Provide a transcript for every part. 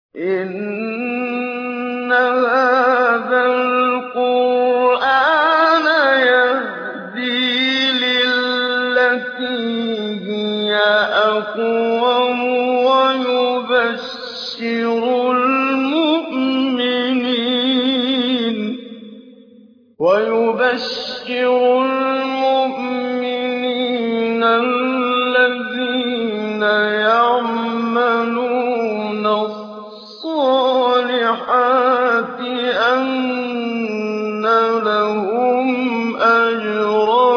إِنَّ هَٰذَا الْقُرْآنَ يَهْدِي لِلَّتِي هِيَ أَقْوَمُ وَيُبَشِّرُ الْمُؤْمِنِينَ الَّذِينَ يَعْمَلُونَ الصَّالِحَاتِ أَنَّ لَهُمْ أَجْرًا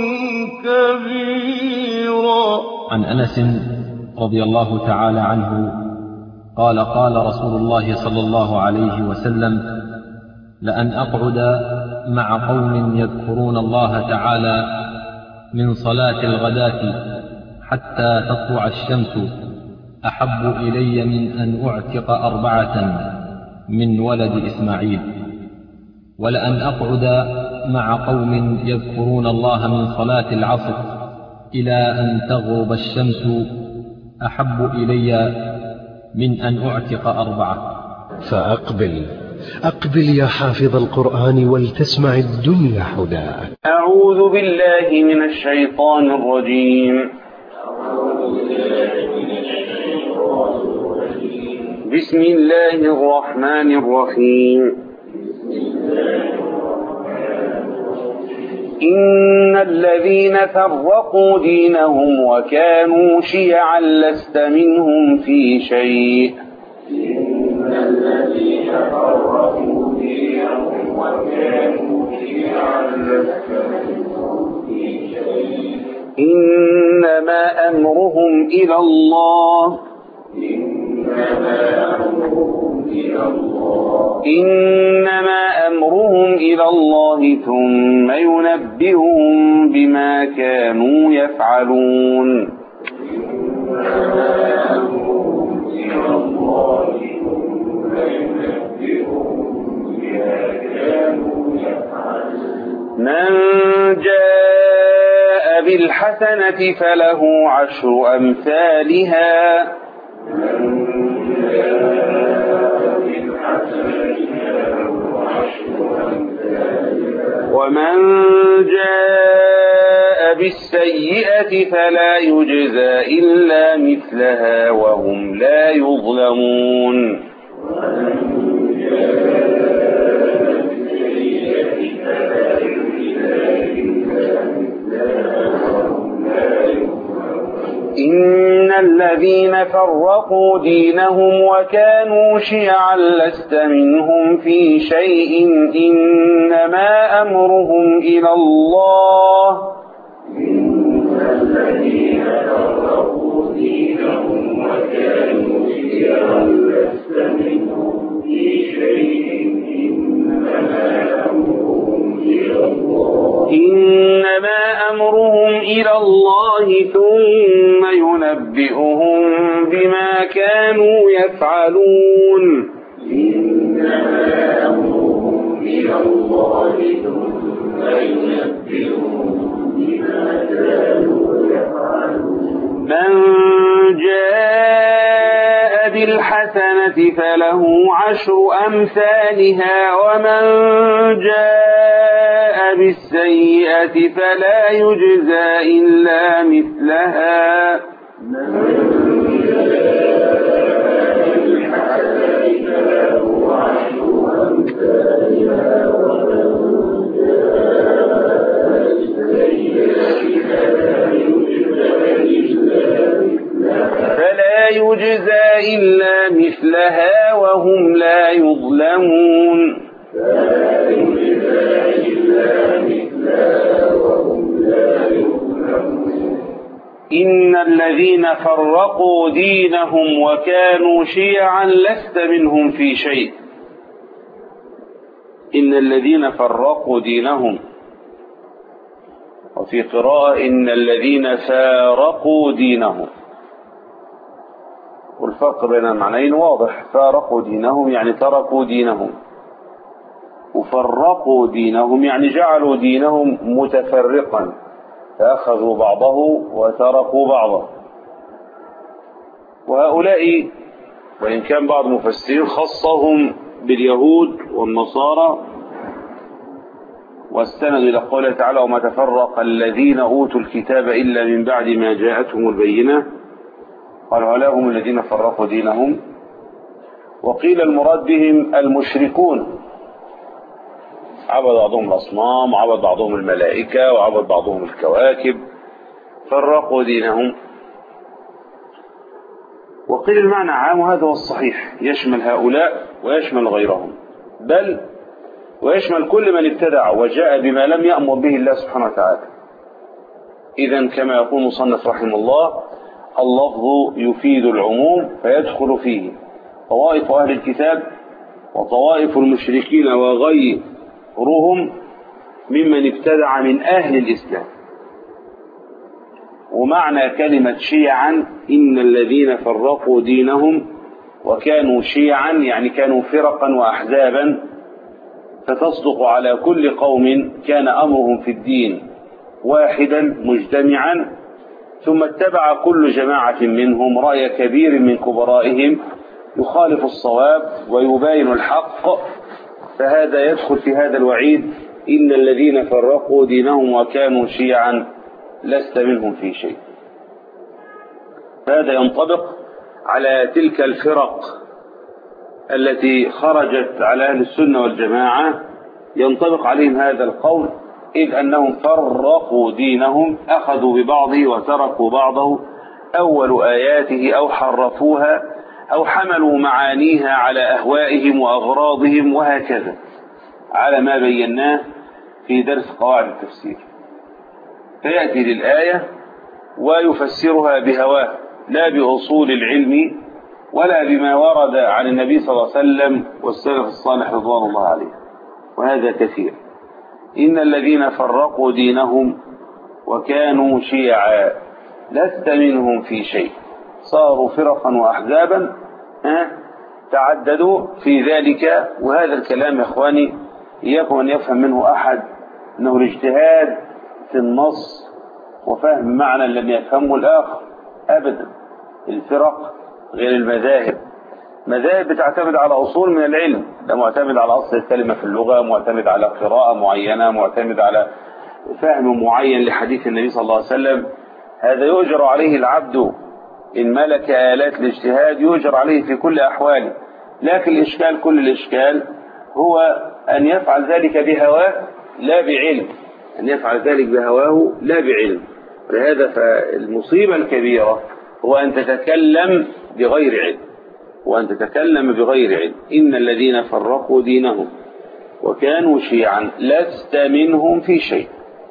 كَبِيرًا. عن أنس رضي الله تعالى عنه قال: قال رسول الله صلى الله عليه وسلم: لأن أقعد مع قوم يذكرون الله تعالى من صلاة الغداة حتى تطلع الشمس أحب إلي من أن أعتق 4 من ولد إسماعيل. ولأن أقعد مع قوم يذكرون الله من صلاة العصر إلى أن تغرب الشمس أحب إلي من أن أعتق 4. فأقبل يا حافظ القرآن ولتسمع الدنيا حداك. أعوذ بالله من الشيطان الرجيم. بسم الله الرحمن الرحيم. إن الذين فرقوا دينهم وكانوا شيعا لست منهم في شيء. إن الذين فرقوا دينهم وكانوا شيعا لست منهم في شيء. إنما أمرهم إلى الله. إنما أمرهم إلى الله ثم ينبئهم بما كانوا يفعلون. من جاء بالحسنة فله 10 أمثالها. ومن جاء بالسيئة فلا يجزى إلا مثلها وهم لا يظلمون. إن الذين فرقوا دينهم وكانوا شيعا لست منهم في شيء. إنما أمرهم إلى الله. إن الذين فرقوا دينهم وكانوا شيعا لست منهم في شيء. إنما أمرهم إلى الله ثم ينبئهم بما كانوا يفعلون. إنما أمرهم إلى الله ثم ينبئهم بما كانوا يفعلون. من جاء بالحسنة فله 10 أمثالها ومن جاء بالسيئة فلا يجزى إلا مثلها. فلا يجزى إلا مثلها وهم لا يظلمون. إن الذين فرقوا دينهم وكانوا شيعا لست منهم في شيء. إن الذين فرقوا دينهم، وفي قراءة إن الذين فارقوا دينهم، والفرق بين المعنيين واضح. فارقوا دينهم يعني تركوا دينهم، وفرقوا دينهم يعني جعلوا دينهم متفرقا، فأخذوا بعضه وتركوا بعضه. وهؤلاء وإن كان بعض المفسرين خصهم باليهود والنصارى واستندوا إلى قوله تعالى وما تفرق الذين أوتوا الكتاب إلا من بعد ما جاءتهم البينة، قال هؤلاء هم الذين فرقوا دينهم. وقيل المراد بهم المشركون، عبد بعضهم الأصنام وعبد بعضهم الملائكة وعبد بعضهم الكواكب، فرقوا دينهم. وقيل المعنى عام، وهذا هو الصحيح، يشمل هؤلاء ويشمل غيرهم، بل ويشمل كل من ابتدع وجاء بما لم يأمر به الله سبحانه وتعالى. إذن كما يقول مصنف رحمه الله: اللفظ يفيد العموم فيدخل فيه طوائف أهل الكتاب وطوائف المشركين وغيرهم ممن ابتدع من أهل الإسلام. ومعنى كلمة شيعا إن الذين فرقوا دينهم وكانوا شيعا يعني كانوا فرقا وأحزابا، فتصدق على كل قوم كان أمرهم في الدين واحدا مجتمعا، ثم اتبع كل جماعة منهم رأي كبير من كبرائهم يخالف الصواب ويباين الحق، فهذا يدخل في هذا الوعيد: إن الذين فرقوا دينهم وكانوا شيعا لست منهم في شيء. هذا ينطبق على تلك الفرق التي خرجت على أهل السنة والجماعة، ينطبق عليهم هذا القول، إذ أنهم فرقوا دينهم، أخذوا ببعضه وتركوا بعضه، أول آياته أو حرفوها أو حملوا معانيها على أهوائهم وأغراضهم، وهكذا على ما بيناه في درس قواعد التفسير. فيأتي للآية ويفسرها بهواه لا بأصول العلم ولا بما ورد عن النبي صلى الله عليه وسلم والسلف الصالح رضوان الله عليه، وهذا كثير. إن الذين فرقوا دينهم وكانوا شيعا لست منهم في شيء، صاروا فرقا وأحزابا، تعددوا في ذلك. وهذا الكلام يا إخواني إياكم أن يفهم منه أحد أنه الاجتهاد في النص وفهم معنى لم يفهمه الآخر، أبدا. الفرق غير المذاهب. مذاهب بتعتمد على أصول من العلم، ده معتمد على أصل الكلمة في اللغة، معتمد على قراءة معينة، معتمد على فهم معين لحديث النبي صلى الله عليه وسلم. هذا يؤجر عليه العبد إن ملك آلات الاجتهاد، يؤجر عليه في كل أحواله. لكن الإشكال، كل الإشكال هو أن يفعل ذلك بهواه لا بعلم، أن يفعل ذلك بهواه لا بعلم. ولهذا فالمصيبة الكبيرة هو أن تتكلم بغير علم، وأن تتكلم بغير علم. إن الذين فرقوا دينهم وكانوا شيعا لست منهم في شيء،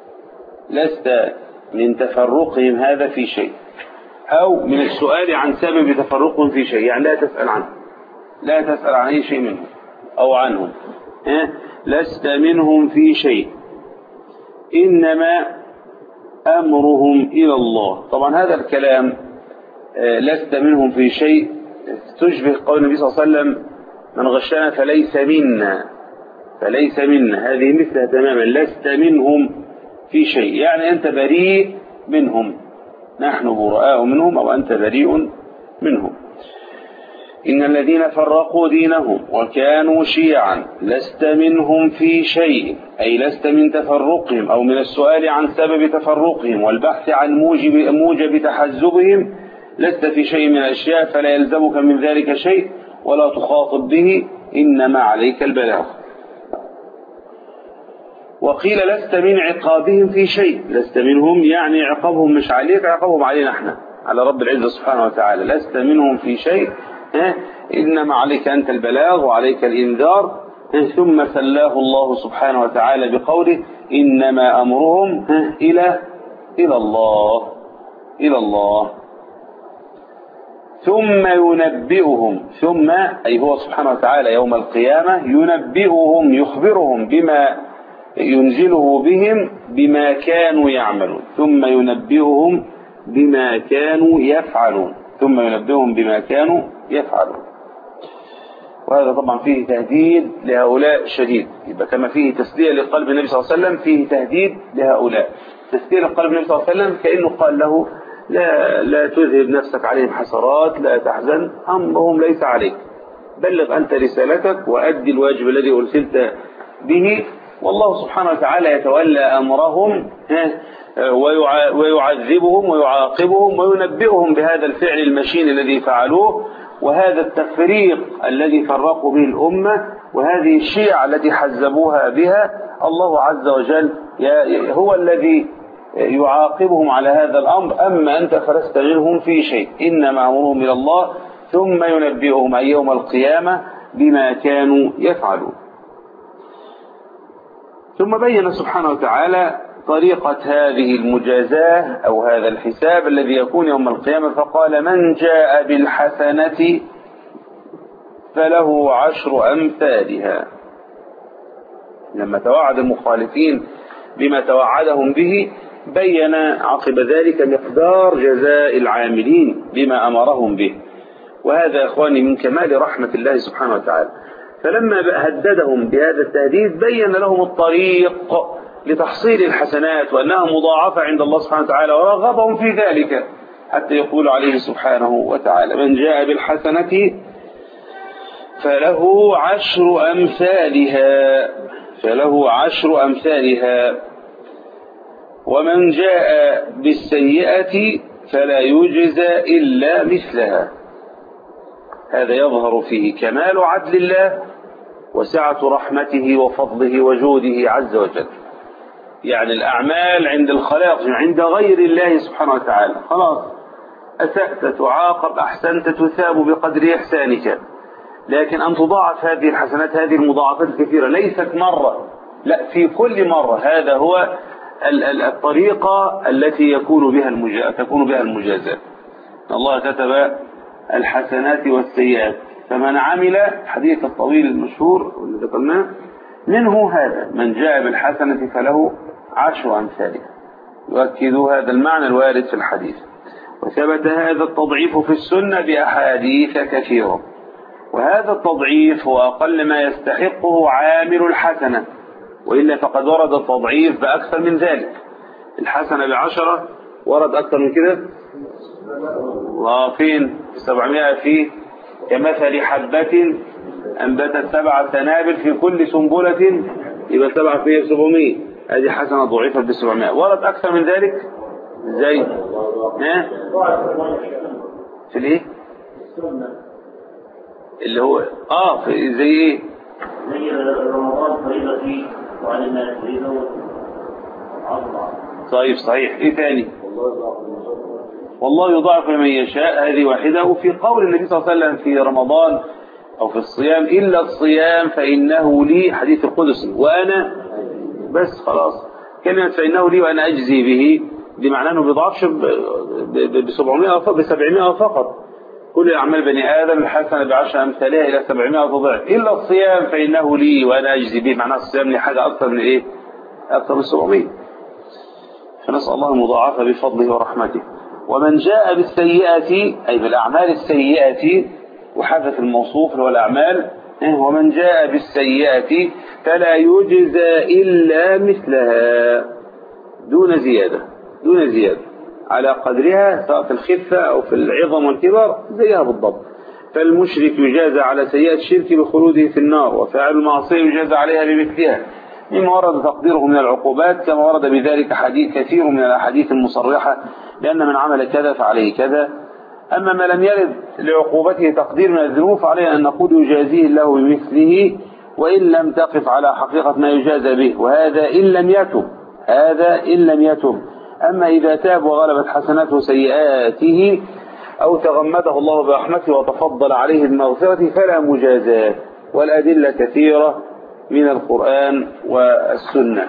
لست من تفرقهم هذا في شيء، أو من السؤال عن سبب تفرقهم في شيء، يعني لا تسأل عنه، لا تسأل عن أي شيء منهم أو عنهم. لست منهم في شيء إنما أمرهم إلى الله. طبعا هذا الكلام لست منهم في شيء تشبه قول النبي صلى الله عليه وسلم: من غشنا فليس منا، فليس منا، هذه مثلها تماما. لست منهم في شيء يعني أنت بريء منهم، نحن براء منهم أو أنت بريء منهم. إن الذين فرقوا دينهم وكانوا شيعا لست منهم في شيء، أي لست من تفرقهم أو من السؤال عن سبب تفرقهم والبحث عن موجب تحزبهم، لست في شيء من الأشياء، فلا يلزمك من ذلك شيء ولا تخاطب به، إنما عليك البلاغ. وقيل لست من عقابهم في شيء، لست منهم يعني عقابهم مش عليك، عقابهم علينا احنا، على رب العزة سبحانه وتعالى. لست منهم في شيء، إنما عليك أنت البلاغ وعليك الإنذار. ثم سلاه الله سبحانه وتعالى بقوله: إنما أمرهم إلى الله، إلى الله. ثم ينبئهم، ثم أي هو سبحانه وتعالى يوم القيامة ينبئهم، يخبرهم بما ينزله بهم بما كانوا يعملون. ثم ينبئهم بما كانوا يفعلون، ثم ينبئهم بما كانوا يفعلون. وهذا طبعا فيه تهديد لهؤلاء شديد. يبقى كما فيه تسلية لقلب النبي صلى الله عليه وسلم، فيه تهديد لهؤلاء. تسلية لقلب النبي صلى الله عليه وسلم كأنه قال له: لا تذهب نفسك عليهم حسرات، لا تحزن، أمرهم ليس عليك، بلغ أنت رسالتك وأدي الواجب الذي أرسلت به، والله سبحانه وتعالى يتولى أمرهم ويعذبهم ويعاقبهم وينبئهم بهذا الفعل المشين الذي فعلوه، وهذا التفريق الذي فرقوا به الأمة، وهذه الشيعة التي حزبوها بها. الله عز وجل هو الذي يعاقبهم على هذا الأمر، أما أنت فلست منهم في شيء، إنما أمرهم إلى الله ثم ينبئهم أي يوم القيامة بما كانوا يفعلون. ثم بين سبحانه وتعالى طريقة هذه المجازاة أو هذا الحساب الذي يكون يوم القيامة، فقال: من جاء بالحسنة فله 10 أمثالها. لما توعد المخالفين بما توعدهم به، بين عقب ذلك مقدار جزاء العاملين بما أمرهم به، وهذا أخواني من كمال رحمة الله سبحانه وتعالى. فلما هددهم بهذا التهديد بين لهم الطريق لتحصيل الحسنات وأنها مضاعفة عند الله سبحانه وتعالى، ورغبهم في ذلك حتى يقول عليه سبحانه وتعالى: من جاء بالحسنة فله 10 أمثالها، فله 10 أمثالها، ومن جاء بالسيئة فلا يجزى إلا مثلها. هذا يظهر فيه كمال عدل الله وسعة رحمته وفضله وجوده عز وجل. يعني الأعمال عند الخلائق عند غير الله سبحانه وتعالى، خلاص أسأت تعاقب، أحسنت تثاب بقدر إحسانك، لكن أن تضاعف هذه الحسنات، هذه المضاعفات الكثيرة ليست مرة، لا، في كل مرة. هذا هو الطريقة التي تكون بها المجازات. الله كتب الحسنات والسيئات، فمن عمل، حديث الطويل المشهور الذي ذكرناه منه هذا: من جاء بالحسنة فله 10 أمثالها، يؤكد هذا المعنى الوارد في الحديث. وثبت هذا التضعيف في السنة بأحاديث كثيرة، وهذا التضعيف هو أقل ما يستحقه عامل الحسنة، وإلا فقد ورد التضعيف بأكثر من ذلك. الحسنة ب10 ورد أكثر من كده، فين 700 فيه كمثل حبة أنبتت 7 سنابل في كل سنبلة، يبقى 7 فيه 700، هذه حسنة ضعيفة ب700. ورد أكثر من ذلك زي في الايه اللي هو زي ايه؟ زي رمضان فريضة فيه وعلى الناس فريضة. طيب صحيح. ايه ثاني؟ والله يضاعف لمن يشاء، هذه واحدة. وفي قول النبي صلى الله عليه وسلم في رمضان أو في الصيام: إلا الصيام فإنه لي، حديث القدسي، وأنا بس، خلاص. كلمة فإنه لي وأنا أجزي به دي معناه أنه بيضعفش ب700 فقط. كل أعمال بني آدم الحسنة ب10 أمثالها إلى 700 ضعف، إلا الصيام فإنه لي وأنا أجزي به، معناه الصيام لي حاجة أكثر من إيه؟ أكثر من 700. فنسأل الله المضاعفة بفضله ورحمته. ومن جاء بالسيئة أي بالأعمال السيئة، وحدث الموصوف اللي هو الأعمال، ومن جاء بالسيئة فلا يجزى إلا مثلها دون زيادة على قدرها، سواء في الخفة أو في العظم والكبر زيها بالضبط. فالمشرك يجازى على سيئة الشرك بخلوده في النار، وفاعل المعصية يجازى عليها بمثلها، مما ورد تقديره من العقوبات، كما ورد بذلك كثير من الأحاديث المصرحة لأن من عمل كذا فعليه كذا. أما ما لم يرد لعقوبته تقدير من الذنوب فعليه أن نقول يجازيه الله بمثله، وإن لم تقف على حقيقة ما يجازى به، وهذا إن لم يتب. أما إذا تاب وغلبت حسناته سيئاته أو تغمده الله برحمته وتفضل عليه بمغفرته فلا مجازاة، والأدلة كثيرة من القرآن والسنة.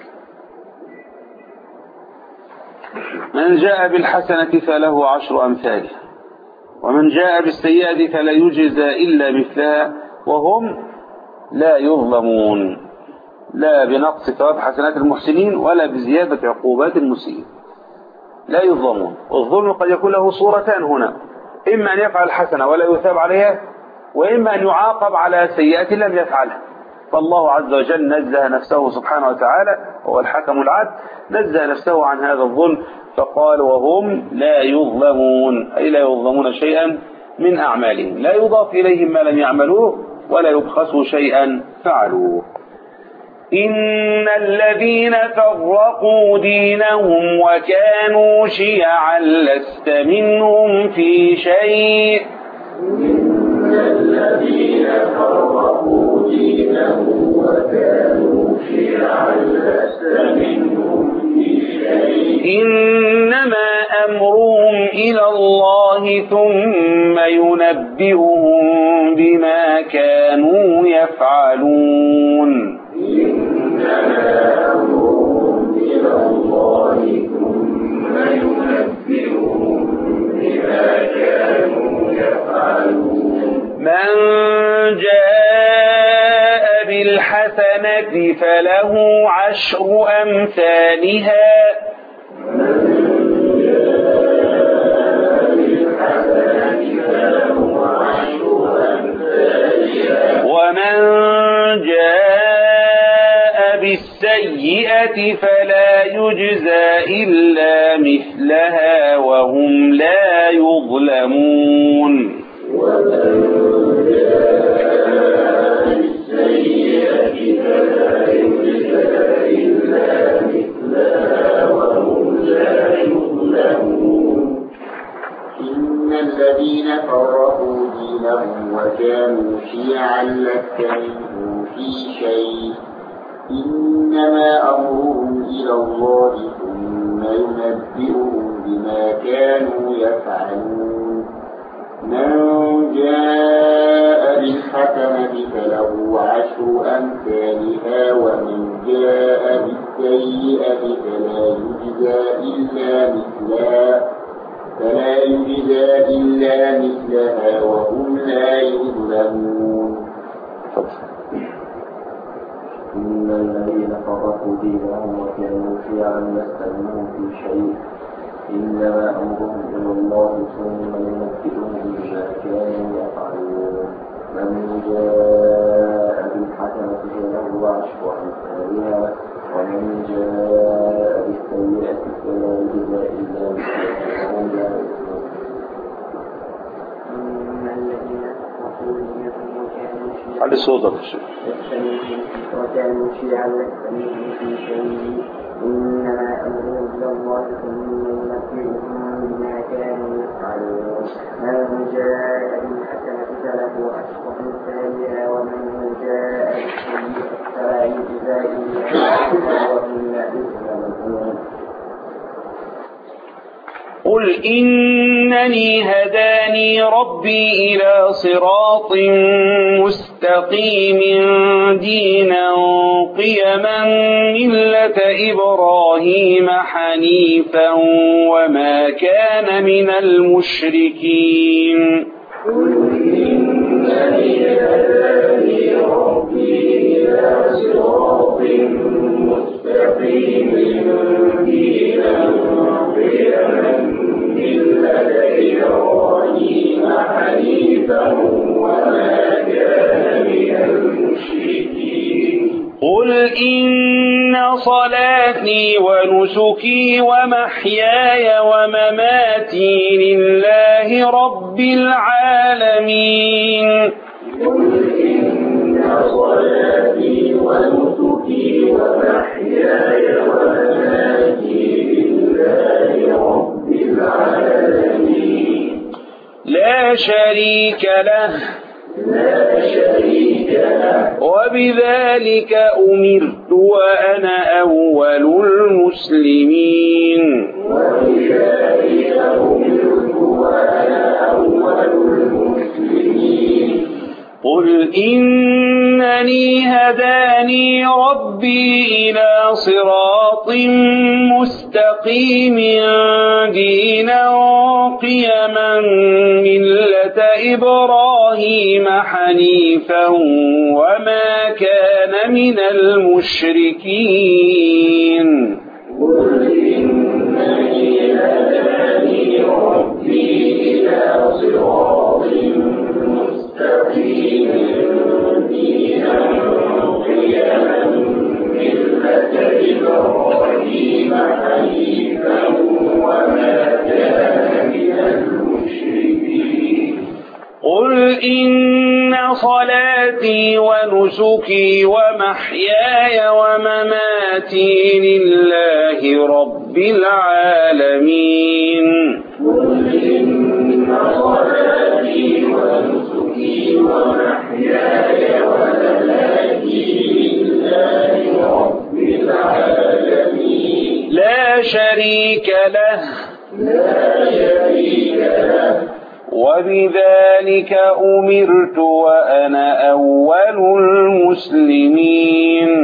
من جاء بالحسنة فله 10 أمثالها، ومن جاء بالسيئة فلا يجزى إلا مثلها، وهم لا يظلمون، لا بنقص ثواب حسنات المحسنين ولا بزيادة عقوبات المسيئين، لا يظلمون. والظلم قد يكون له صورتان هنا: إما أن يفعل حسنة ولا يثاب عليها، وإما أن يعاقب على سيئة لم يفعلها. فالله عز وجل نزه نفسه سبحانه وتعالى، هو الحكم العدل، نزه نفسه عن هذا الظلم، فقال وهم لا يظلمون، أي لا يظلمون شيئا من أعمالهم، لا يضاف إليهم ما لم يعملوه ولا يبخسوا شيئا فعلوه. إن الذين فرقوا دينهم وكانوا شيعا لست منهم في شيء. إن الذين فرقوا دينهم وكانوا شيعا لست منهم في شيء. إنما أمرهم إلى الله ثم ينبئهم بما كانوا يفعلون. إنما أمرهم إلى الله ثم ينبئهم بما كانوا يفعلون. من جاء بالحسنة فله 10 أمثالها ومن جاء بالسيئة فلا يجزى إلا مثلها وهم لا يظلمون. إن الذين فرقوا دينهم وكانوا شيعا لست منهم في شيء. إنما أمرهم إلى الله ثم ينبئهم بما كانوا يفعلون. من جاء بالحسنة فله 10 أمثالها ومن جاء بالسيئة فلا يجزى إلا مثلها وهم لا يظلمون. إن الذين فرقوا دينهم وكانوا شيعا لست منهم في شيء. إنما أمرهم إلى الله ثم ينبئهم بما كانوا يفعلون. من جاء بالحسنة فله 10 أمثالها ومن جاء بالسيئة فلا يجزى إلا مثلها وهم لا يظلمون. إن الذين فرقوا دينهم وكانوا شيعا على صوتك وكانوا شيعا لست منهم في شيء. إنما أمرهم إلى الله ثم ينبئهم بما كانوا يفعلون. من جاء بالحسنة فله 10 أمثالها ومن جاء بالسيئة فلا يجزى إلا مثلها وهم لا يظلمون. قل إنني هداني ربي إلى صراط مستقيم دينا قيما ملة إبراهيم حنيفا وما كان من المشركين. قل إنني هداني ربي إلى صراط مستقيم دينا قيما ملة إبراهيم حنيفا وما كان من المشركين. قل إن صلاتي ونسكي ومحياي ومماتي لله رب العالمين. قل إن صلاتي ونسكي ومحياي ومماتي لله رب العالمين. لا شريك له وبذلك أمرت وأنا أول المسلمين. قل إنني هداني ربي إلى صراط مستقيم دينا قيما ملة إبراهيم حنيفا وما كان من المشركين. قل إنني هداني ربي إلى صراط مستقيم دينا صلاتي ونسكي ومحياي ومماتي لله رب العالمين. قل إن صلاتي ونسكي ومحياي ومماتي لله رب العالمين لا شريك له وبذلك أمرت وأنا أول المسلمين.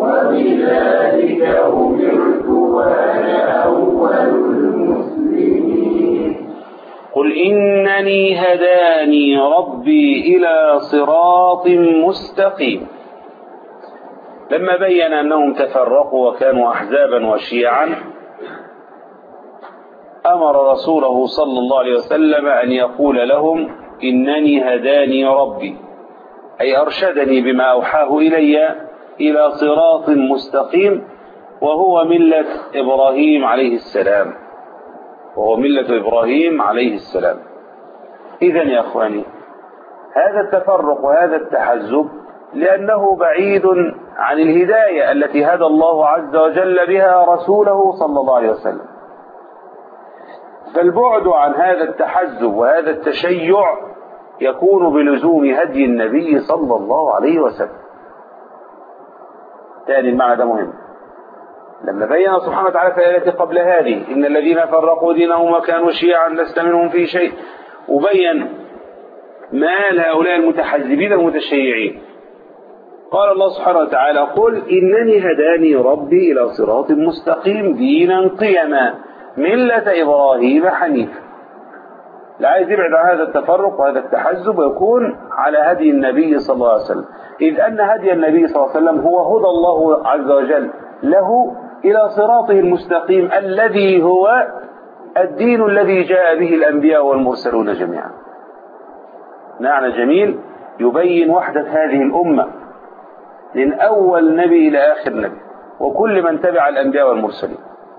قل إنني هداني ربي إلى صراط مستقيم. لما بين أنهم تفرقوا وكانوا أحزابا وشيعا أمر رسوله صلى الله عليه وسلم أن يقول لهم إنني هداني ربي، أي أرشدني بما أوحاه إلي إلى صراط مستقيم، وهو ملة إبراهيم عليه السلام، وهو ملة إبراهيم عليه السلام. إذن يا أخواني، هذا التفرق وهذا التحزب لأنه بعيد عن الهداية التي هدى الله عز وجل بها رسوله صلى الله عليه وسلم. فالبعد عن هذا التحزب وهذا التشيع يكون بلزوم هدي النبي صلى الله عليه وسلم. ثاني المعنى ده مهم. لما بين سبحانه وتعالى في الآية قبل هذه إن الذين فرقوا دينهم وكانوا شيعا لست منهم في شيء، وبين ما لهؤلاء المتحزبين المتشيعين، قال الله سبحانه وتعالى قل إنني هداني ربي إلى صراط مستقيم دينا قيما ملة إبراهيم حنيفا. لا عايز يبعد عن هذا التفرق وهذا التحزب ويكون على هدي النبي صلى الله عليه وسلم، إذ أن هدي النبي صلى الله عليه وسلم هو هدى الله عز وجل له إلى صراطه المستقيم الذي هو الدين الذي جاء به الأنبياء والمرسلون جميعا. معنى جميل يبين وحدة هذه الأمة من أول نبي إلى آخر نبي وكل من تبع الأنبياء والمرسلين.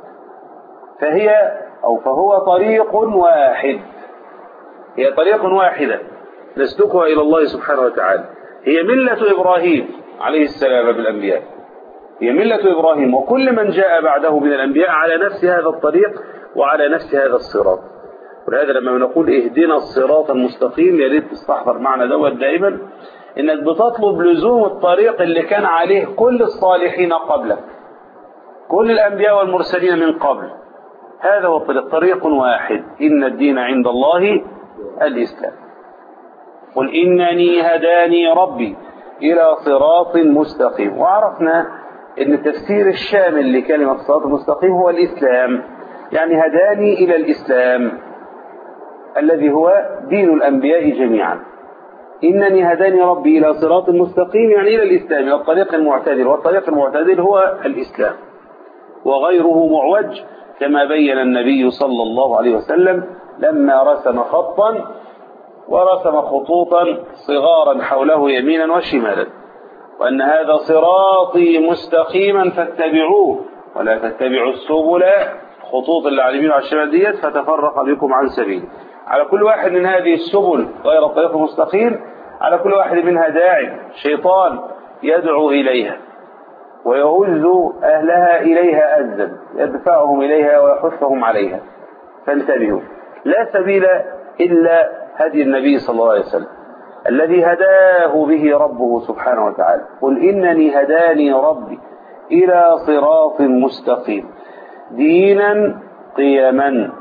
فهو طريق واحد، هي طريق واحدة نسلكها إلى الله سبحانه وتعالى، هي ملة إبراهيم عليه السلام بالأنبياء، هي ملة إبراهيم وكل من جاء بعده من الأنبياء على نفس هذا الطريق وعلى نفس هذا الصراط. ولهذا لما نقول اهدنا الصراط المستقيم يا ريت تستحضر معنى دوت دائما، انك بتطلب لزوم الطريق اللي كان عليه كل الصالحين قبلك، كل الأنبياء والمرسلين من قبل. هذا هو طريق واحد، إن الدين عند الله الإسلام. قل إنني هداني ربي إلى صراط مستقيم. وعرفنا أن التفسير الشامل لكلمة صراط مستقيم هو الإسلام، يعني هداني إلى الإسلام الذي هو دين الأنبياء جميعا. إنني هداني ربي إلى صراط مستقيم يعني إلى الإسلام، إلى الطريق المعتدل، والطريق المعتدل هو الإسلام وغيره معوج، كما بين النبي صلى الله عليه وسلم لما رسم خطا ورسم خطوطا صغارا حوله يمينا وشمالا، وأن هذا صراطي مستقيما فاتبعوه ولا تتبعوا السبل، خطوط اللي على اليمين وعلى الشمال ديت فتفرق بكم عن سبيل. على كل واحد من هذه السبل غير الطريق المستقيم على كل واحد منها داعي شيطان يدعو إليها ويهز أهلها إليها أزا، يدفعهم إليها ويحثهم عليها، فانتبهوا. لا سبيل إلا هدي النبي صلى الله عليه وسلم الذي هداه به ربه سبحانه وتعالى. قل إنني هداني ربي إلى صراط مستقيم دينا قيما،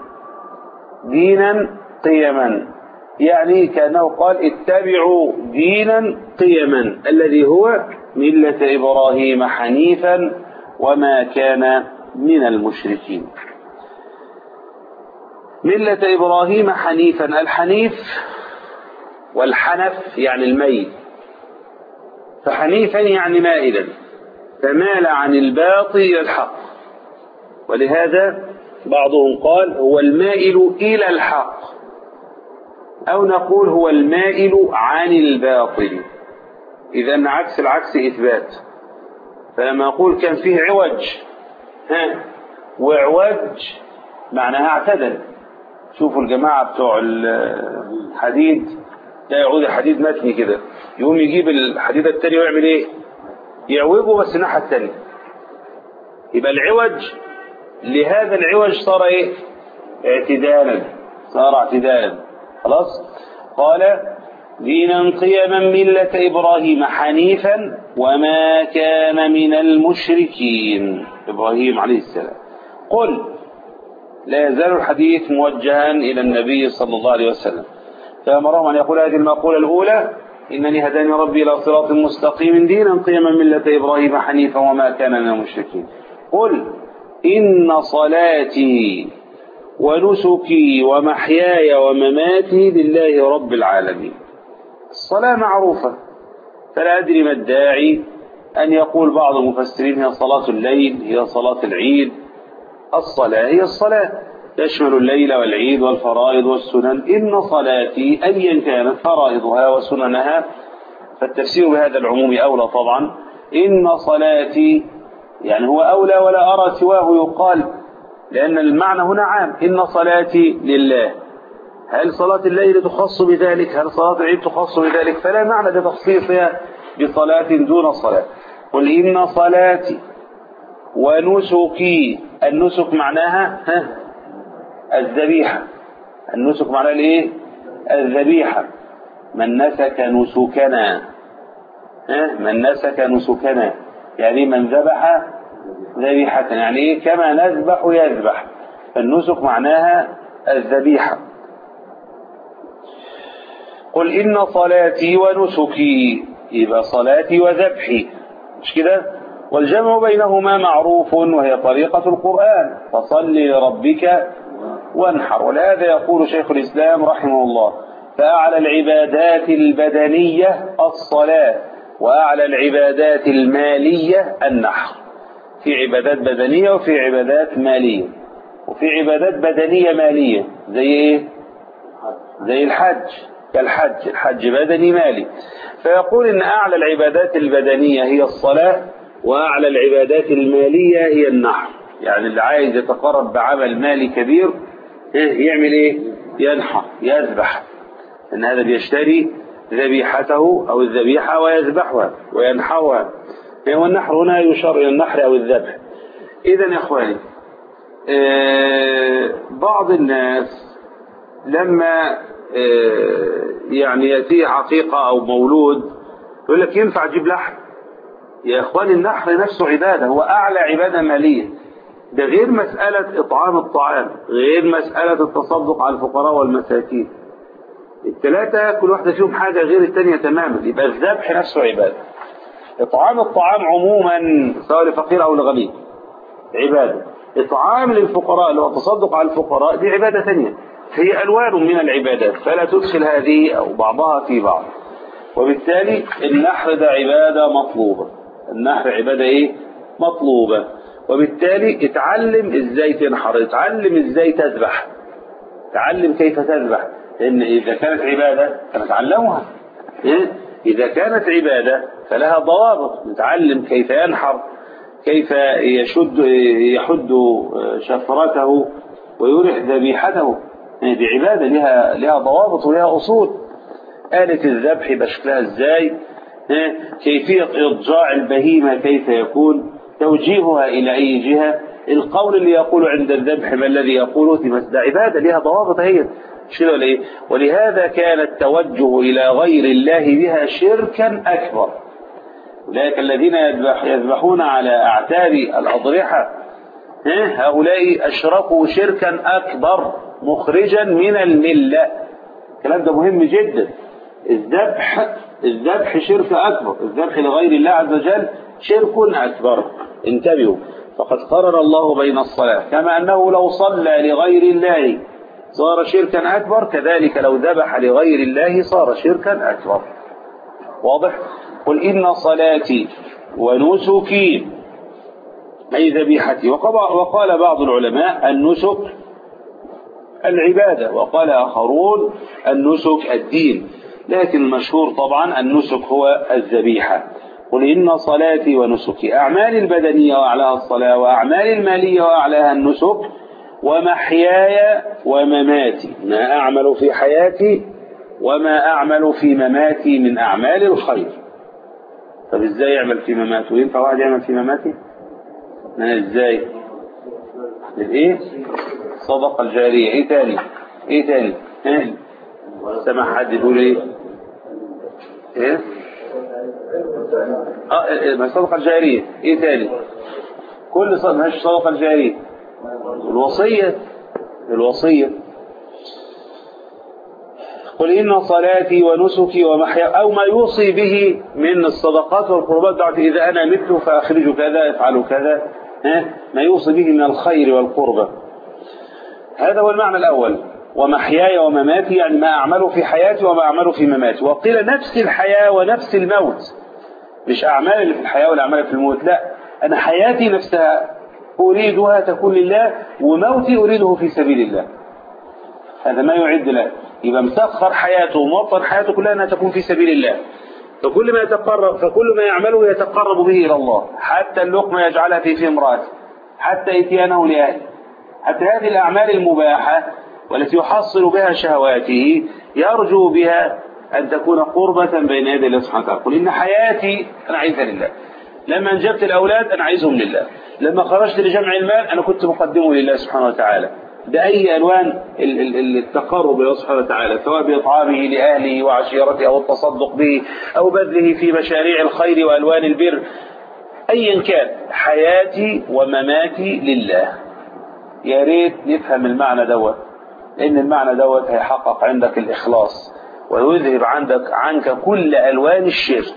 دينا قيما يعني كأنه قال اتبعوا دينا قيما الذي هو ملة إبراهيم حنيفا وما كان من المشركين. ملة إبراهيم حنيفا، الحنيف والحنف يعني الميل، فحنيفا يعني مائلا، فمال عن الباطل إلى الحق. ولهذا بعضهم قال هو المائل إلى الحق، أو نقول هو المائل عن الباطل، إذا عكس العكس إثبات. فلما أقول كان فيه عوج وعوج معناها اعتدل. شوفوا الجماعة بتوع الحديد ده يعود حديد متني كده، يقوم يجيب الحديد التاني ويعمل ايه؟ يعوجه بس الناحية التانية، يبقى العوج لهذا العوج صار ايه؟ اعتدالا، صار اعتدالا. خلاص. قال دينا قيما ملة إبراهيم حنيفا وما كان من المشركين، إبراهيم عليه السلام. قل لا يزال الحديث موجها إلى النبي صلى الله عليه وسلم، فأمرهم أن يقول هذه المقولة الأولى: إنني هداني ربي إلى صراط مستقيم دينا قيما ملة إبراهيم حنيفا وما كان من المشركين. قل إن صلاتي ونسكي ومحياي ومماتي لله رب العالمين. الصلاة معروفة، فلا أدري ما الداعي أن يقول بعض المفسرين هي صلاة الليل، هي صلاة العيد. الصلاة هي الصلاة، تشمل الليل والعيد والفرائض والسنن. إن صلاتي أيا كانت فرائضها وسننها، فالتفسير بهذا العموم أولى طبعا. إن صلاتي يعني هو أولى، ولا أرى سواه يقال، لأن المعنى هنا عام. إن صلاتي لله، هل صلاة الليل تخص بذلك؟ هل صلاة العيد تخص بذلك؟ فلا معنى لتخصيصها بصلاة دون صلاة. قل إن صلاتي ونسكي، النسك معناها الذبيحة، النسك معناها الايه؟ الذبيحة. من نسك نسكنا، من نسك نسكنا يعني من ذبح ذبيحة، يعني ايه؟ كما نذبح يذبح، فالنسك معناها الذبيحة. قل إن صلاتي ونسكي، يبقى صلاتي وذبحي، مش كده؟ والجمع بينهما معروف، وهي طريقة القرآن: فصل لربك وانحر. ولهذا يقول شيخ الإسلام رحمه الله: فأعلى العبادات البدنية الصلاة، وأعلى العبادات المالية النحر. في عبادات بدنية وفي عبادات مالية، وفي عبادات بدنية مالية زي ايه؟ زي الحج، كالحج، الحج بدني مالي. فيقول إن أعلى العبادات البدنية هي الصلاة، وأعلى العبادات المالية هي النحر. يعني اللي عايز يتقرب بعمل مالي كبير يعمل ايه؟ ينحر، يذبح، ان هذا بيشتري ذبيحته او الذبيحة ويذبحها وينحرها. والنحر هنا يشار الى النحر او الذبح. اذا يا اخواني، بعض الناس لما يعني يأتيه عقيقة او مولود يقول لك ينفع اجيب لحم؟ يا اخواني النحر نفسه عبادة، هو اعلى عبادة مالية. ده غير مسألة إطعام الطعام، غير مسألة التصدق على الفقراء والمساكين. الثلاثة كل واحدة فيهم حاجة غير الثانية تماما. يبقى الذبح نفسه عبادة. إطعام الطعام عموما سواء لفقير أو لغني عبادة. إطعام للفقراء اللي هو التصدق على الفقراء دي عبادة ثانية. هي ألوان من العبادات، فلا تدخل هذه أو بعضها في بعض. وبالتالي النحر ده عبادة مطلوبة. النحر عبادة إيه؟ مطلوبة. وبالتالي اتعلم ازاي تنحر، اتعلم ازاي تذبح، اتعلم كيف تذبح، لان اذا كانت عبادة فنتعلمها. اذا كانت عبادة فلها ضوابط، نتعلم كيف ينحر، كيف يحد شفرته ويرح ذبيحته. دي عبادة لها ضوابط ولها اصول. آلة الذبح بشكلها ازاي، كيفية اضجاع البهيمة كيف يكون، توجيهها إلى أي جهة، القول اللي يقول عند الذبح ما الذي يقوله، ده عبادة لها ضوابط هي. ولهذا كان التوجه إلى غير الله بها شركا أكبر. أولئك الذين يذبحون على أعتاب الأضرحة هؤلاء أشركوا شركا أكبر مخرجا من الملة. الكلام ده مهم جدا. الذبح شرك أكبر، الذبح لغير الله عز وجل شرك أكبر. انتبهوا، فقد قرر الله بين الصلاة، كما أنه لو صلى لغير الله صار شركا أكبر، كذلك لو ذبح لغير الله صار شركا أكبر. واضح؟ قل إن صلاتي ونسكي أي ذبيحتي. وقال بعض العلماء النسك العبادة، وقال آخرون النسك الدين، لكن المشهور طبعا النسك هو الذبيحة. قل إن صلاتي ونسكي، أعمال البدنية وأعلاها الصلاة، وأعمال المالية وأعلاها النسك، ومحياي ومماتي، ما أعمل في حياتي وما أعمل في مماتي من أعمال الخير. طب إزاي يعمل في مماته؟ ينفع واحد يعمل في مماته؟ إزاي؟ إيه؟ صدقة الجارية. إيه تاني؟ إيه تاني؟ إيه؟ سمع حد يقول إيه؟ إيه؟ الصدقة الجارية. إيه تاني؟ كل صدقة مش صدقة الجارية. الوصية. قل إن صلاتي ونسكي ومحياي، أو ما يوصي به من الصدقات والقربات، دعوة إذا أنا مت فأخرج كذا افعل كذا، ما يوصي به من الخير والقربة. هذا هو المعنى الأول. ومحياي ومماتي يعني ما أعمله في حياتي وما أعمله في مماتي. وقيل نفس الحياة ونفس الموت، مش أعمال اللي في الحياة والأعمال في الموت، لا، أنا حياتي نفسها أريدها تكون لله، وموتي أريده في سبيل الله. هذا ما يعد له، يبقى مسخر حياته وموطن حياته كلها أنها تكون في سبيل الله. فكل ما يعمله يتقرب به إلى الله، حتى اللقمة يجعلها في امرأته، حتى إتيانه لأهله، حتى هذه الأعمال المباحة والتي يحصل بها شهواته يرجو بها أن تكون قربة بين يدي الله سبحانه وتعالى. قل إن حياتي أنا عايزها لله، لما أنجبت الأولاد أنا عايزهم لله، لما خرجت لجمع المال أنا كنت مقدمه لله سبحانه وتعالى، بأي ألوان التقرب إلى الله سبحانه وتعالى، سواء بإطعامه لأهله وعشيرته أو التصدق به أو بذله في مشاريع الخير وألوان البر، أيا كان، حياتي ومماتي لله. يا ريت نفهم المعنى دوت، لأن المعنى دوت هيحقق عندك الإخلاص ويذهب عنك كل ألوان الشرك،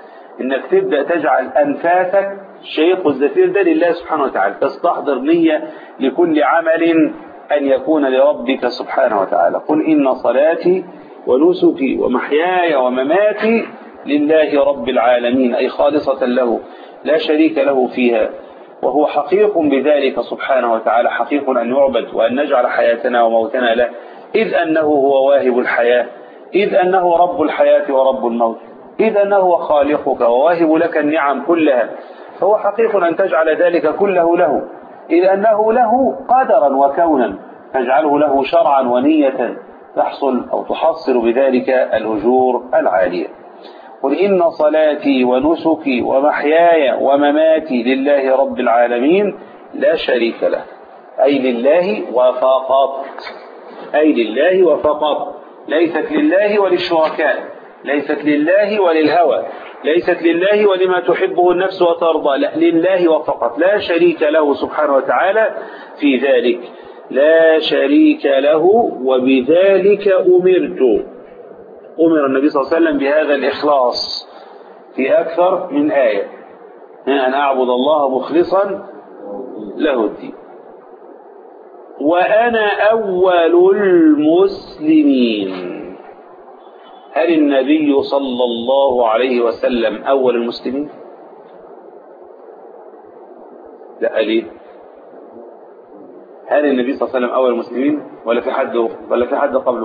إنك تبدأ تجعل أنفاسك الشيق والزفير ده لله سبحانه وتعالى، تستحضر نية لكل عمل أن يكون لربك سبحانه وتعالى. قل إن صلاتي ونسكي ومحياي ومماتي لله رب العالمين، أي خالصة له لا شريك له فيها، وهو حقيق بذلك سبحانه وتعالى، حقيق أن يعبد وأن نجعل حياتنا وموتنا له، إذ أنه هو واهب الحياة، إذ أنه رب الحياة ورب الموت، إذ أنه هو خالقك وواهب لك النعم كلها، فهو حقيق أن تجعل ذلك كله له، إذ أنه له قدرا وكونا، تجعله له شرعا ونية تحصل أو تحصل بذلك الأجور العالية. قل إن صلاتي ونسكي ومحياي ومماتي لله رب العالمين لا شريك له، أي لله وفقط، أي لله وفقط، ليست لله وللشركاء، ليست لله وللهوى، ليست لله ولما تحبه النفس وترضى، لا، لله وفقط، لا شريك له سبحانه وتعالى في ذلك، لا شريك له. وبذلك أمر النبي صلى الله عليه وسلم بهذا الإخلاص في أكثر من آية، أن أعبد الله مخلصا له الدين. وأنا أول المسلمين. هل النبي صلى الله عليه وسلم أول المسلمين؟ لا، ليه؟ هل النبي صلى الله عليه وسلم أول المسلمين ولا في حد قبله؟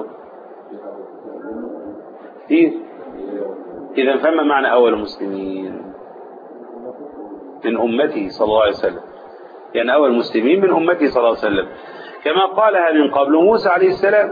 كثير. إذا فما معنى أول المسلمين؟ من أمته صلى الله عليه وسلم، يعني أول المسلمين من أمته صلى الله عليه وسلم، كما قالها من قبل موسى عليه السلام.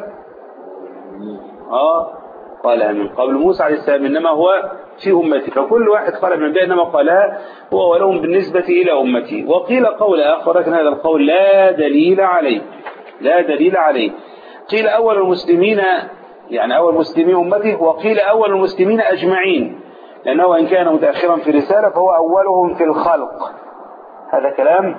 قالها من قبل موسى عليه السلام، إنما هو في أمته، فكل واحد قال من بين، إنما قالها هو ولهم بالنسبة إلى أمته. وقيل قول آخر، لكن هذا القول لا دليل عليه. قيل أول المسلمين يعني أول مسلمين أمته، وقيل أول المسلمين أجمعين، لأنه إن كان متأخرا في رسالة فهو أولهم في الخلق. هذا كلام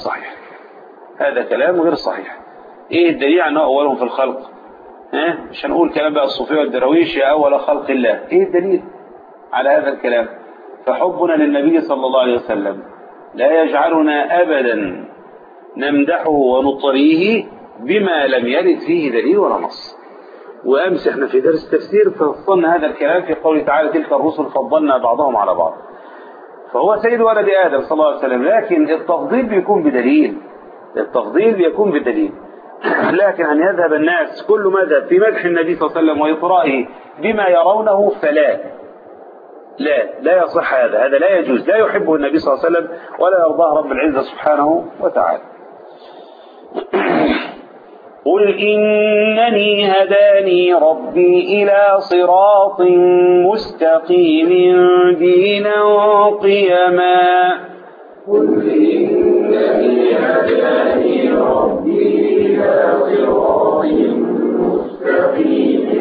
غير صحيح. إيه الدليل أنه أولهم في الخلق؟ مش هنقول كلام بقى الصوفية والدراويش يا أول خلق الله. إيه الدليل على هذا الكلام؟ فحبنا للنبي صلى الله عليه وسلم لا يجعلنا أبدا نمدحه ونطريه بما لم يرد فيه دليل ولا نص. وأمس احنا في درس التفسير فصلنا هذا الكلام في قوله تعالى تلك الرسل فضلنا بعضهم على بعض، فهو سيد ولد آدم صلى الله عليه وسلم، لكن التفضيل بيكون بدليل. لكن أن يذهب الناس كل مذهب في مدح النبي صلى الله عليه وسلم وإطرائه بما يرونه فلا لا يصح هذا لا يجوز، لا يحبه النبي صلى الله عليه وسلم ولا يرضاه رب العزة سبحانه وتعالى. قل إنني هداني ربي إلى صراط مستقيم دينا قيما قل إنني هداني ربي إلى صراط مستقيم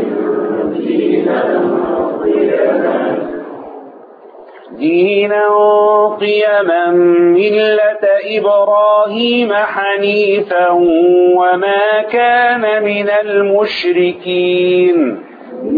دينا قيما ملة إبراهيم حنيفا وما كان من المشركين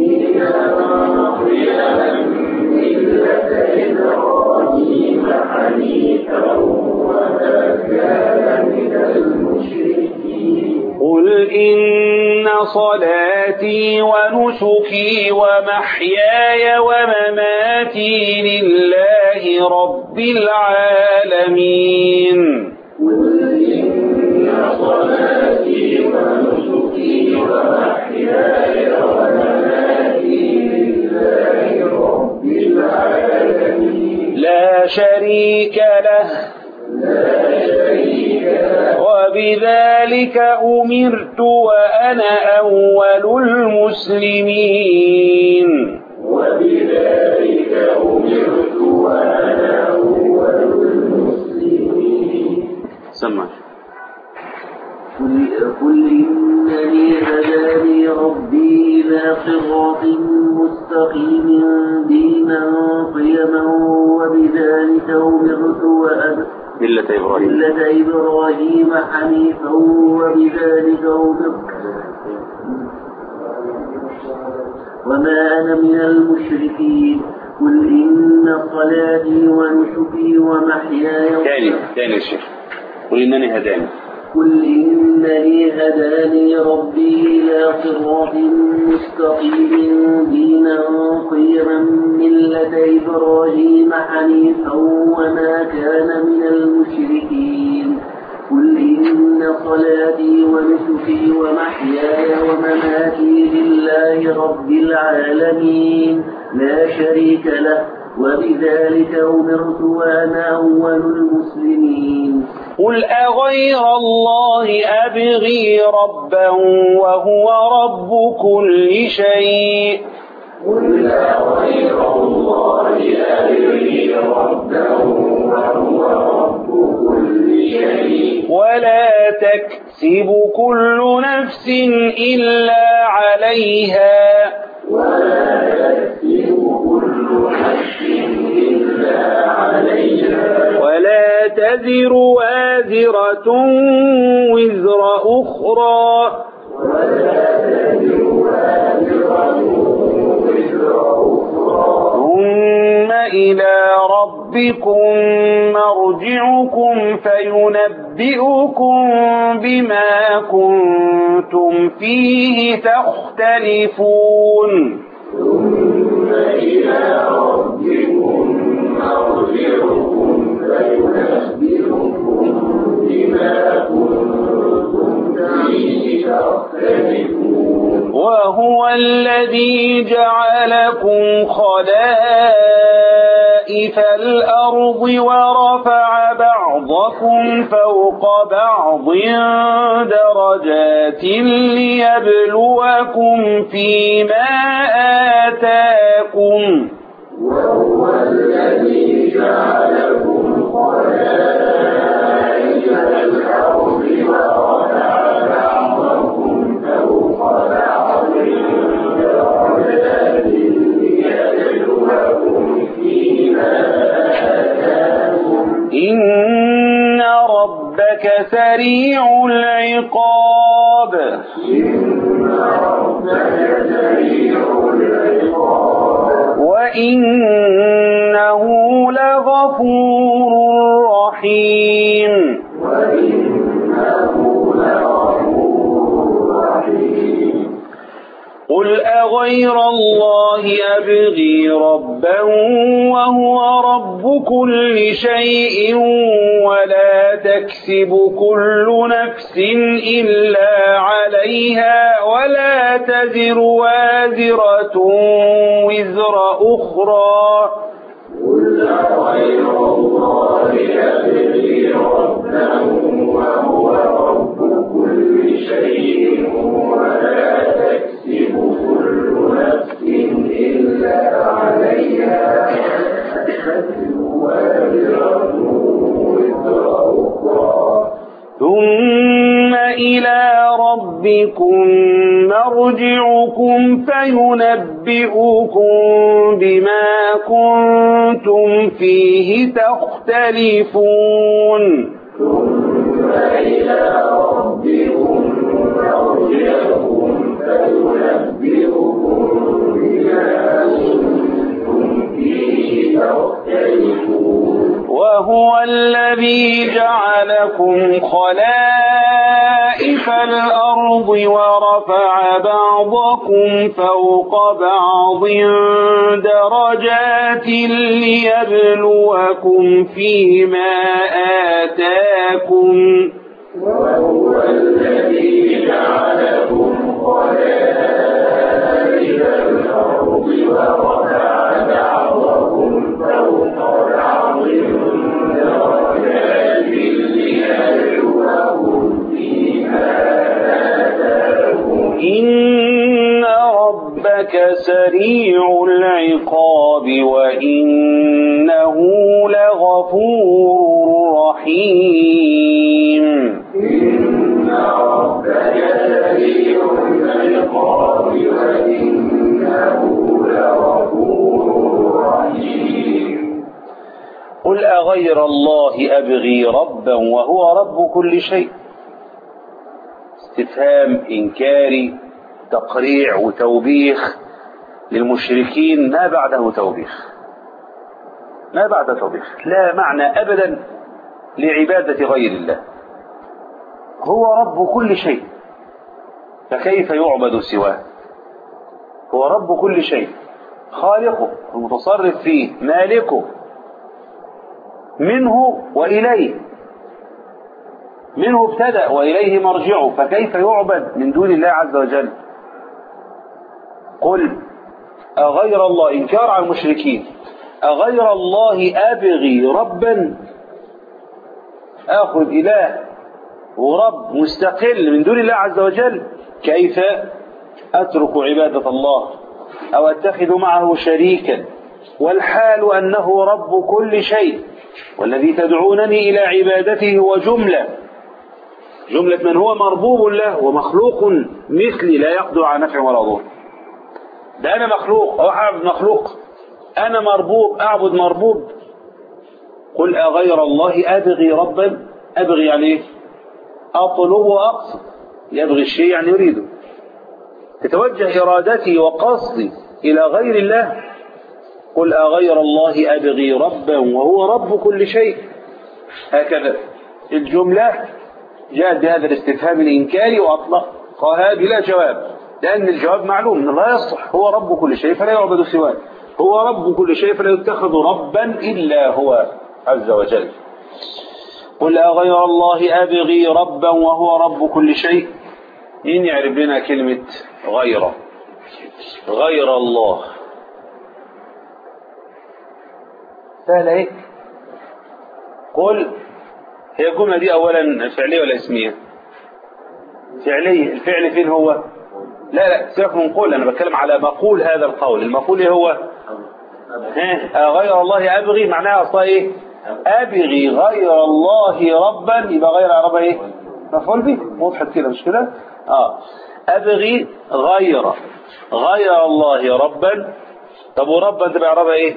قل إن صلاتي ونسكي ومحياي ومماتي لله رب العالمين قل إن صلاتي ونسكي ومحياي ومماتي لله رب العالمين لا شريك له وبذلك أمرت وأنا أول المسلمين سمع قل إنني هداني ربي إلى صراط مستقيم دينا قيما وبذلك أمرت وأنا ملة إبراهيم حنيفا وبذلك أمرت وما أنا من المشركين قل إن صلاتي ونسكي ومحياي تاني الشيخ قل إنني هداني قل إنني هداني ربي إلى صراط مستقيم دينا قيما ملة إبراهيم حنيفا وما كان من المشركين قل إن صلاتي ونسكي ومحياي ومماتي لله رب العالمين لا شريك له وبذلك أمرت وأنا أول المسلمين قل أغير الله أبغي ربا وهو رب كل شيء قل أغير الله أبغي ربا وهو رب كل شيء ولا تكسب كل نفس إلا عليها ولا تزر وازرة وزر أخرى ثم إلى ربكم مرجعكم فينبئكم بما كنتم فيه تختلفون ثم إلى ربكم مرجعكم فينبئكم بما كنتم فيه تختلفون وهو الذي جعلكم خلائف الأرض ورفع بعضكم فوق بعض درجات ليبلوكم فيما آتاكم وهو الذي جعلكم خلائف الأرض ورفع بعضكم فوق بعض درجات ليبلوكم فيما آتاكم إن ربك سريع العقاب وإنه لغفور رحيم قل أغير الله أبغي ربا وهو رب كل شيء ولا تكسب كل نفس إلا عليها ولا تزر وازرة وزر أخرى قل أغير الله أبغي ربا وهو رب كل شيء ولا تكسب كل نفس إلا عليها وازرة وزر أخرى ثم إلى ربكم مرجعكم فينبئكم بما كنتم فيه تختلفون ثم إلى ربكم مرجعكم فينبئكم بما كنتم فيه تختلفون وهو الذي جعلكم خلائف الأرض ورفع بعضكم فوق بعض درجات ليبلوكم فيما آتاكم وهو الذي جعلكم خلائف الأرض ورفع بعضكم فوق بعض درجات ليبلوكم فيما آتاكم إن ربك سريع العقاب وإنه لغفور رحيم إن ربك سريع العقاب وإنه لغفور رحيم قل أغير الله أبغي ربا وهو رب كل شيء. استفهام إنكاري تقريع وتوبيخ للمشركين ما بعده توبيخ، ما بعد توبيخ، لا معنى أبدا لعبادة غير الله. هو رب كل شيء فكيف يعبد سواه؟ هو رب كل شيء، خالقه المتصرف فيه، مالكه، منه وإليه، منه ابتدأ وإليه مرجعه، فكيف يعبد من دون الله عز وجل؟ قل أغير الله، إنكار على المشركين، أغير الله أبغي ربا، آخذ إله ورب مستقل من دون الله عز وجل، كيف أترك عبادة الله أو أتخذ معه شريكا والحال أنه رب كل شيء، والذي تدعونني إلى عبادته هو جملة من هو مربوب له ومخلوق مثلي لا يقدر على نفع ولا ضر. ده أنا مخلوق أو أعبد مخلوق، أنا مربوب أعبد مربوب. قل أغير الله أبغي ربا، أبغي يعني إيه؟ أطلب وأقصد، يبغي الشيء يعني يريده، تتوجه إرادتي وقصدي إلى غير الله. قل أغير الله أبغي ربا وهو رب كل شيء. هكذا الجملة جاءت بهذا الاستفهام الإنكاري وأطلقها بلا جواب، لأن الجواب معلوم لا يصح، هو رب كل شيء فلا يعبد سواه، هو رب كل شيء فلا يتخذ ربا إلا هو عز وجل. قل أغير الله أبغي ربا وهو رب كل شيء. مين يعرف لنا كلمة غير؟ غير الله سهلة هيك. قل، هي الجملة دي أولا فعلية ولا اسمية؟ فعلية. الفعل فين هو؟ لا سيبك من قول، أنا بتكلم على مقول هذا القول. المقول إيه هو؟ غير الله أبغي، معناها أصلا إيه؟ أبغي غير الله ربا، يبقى غير رب إيه؟ مفعول به، وضحت كده مش كده؟ أبغي غير الله ربا. طب وربا تبقى ربا إيه؟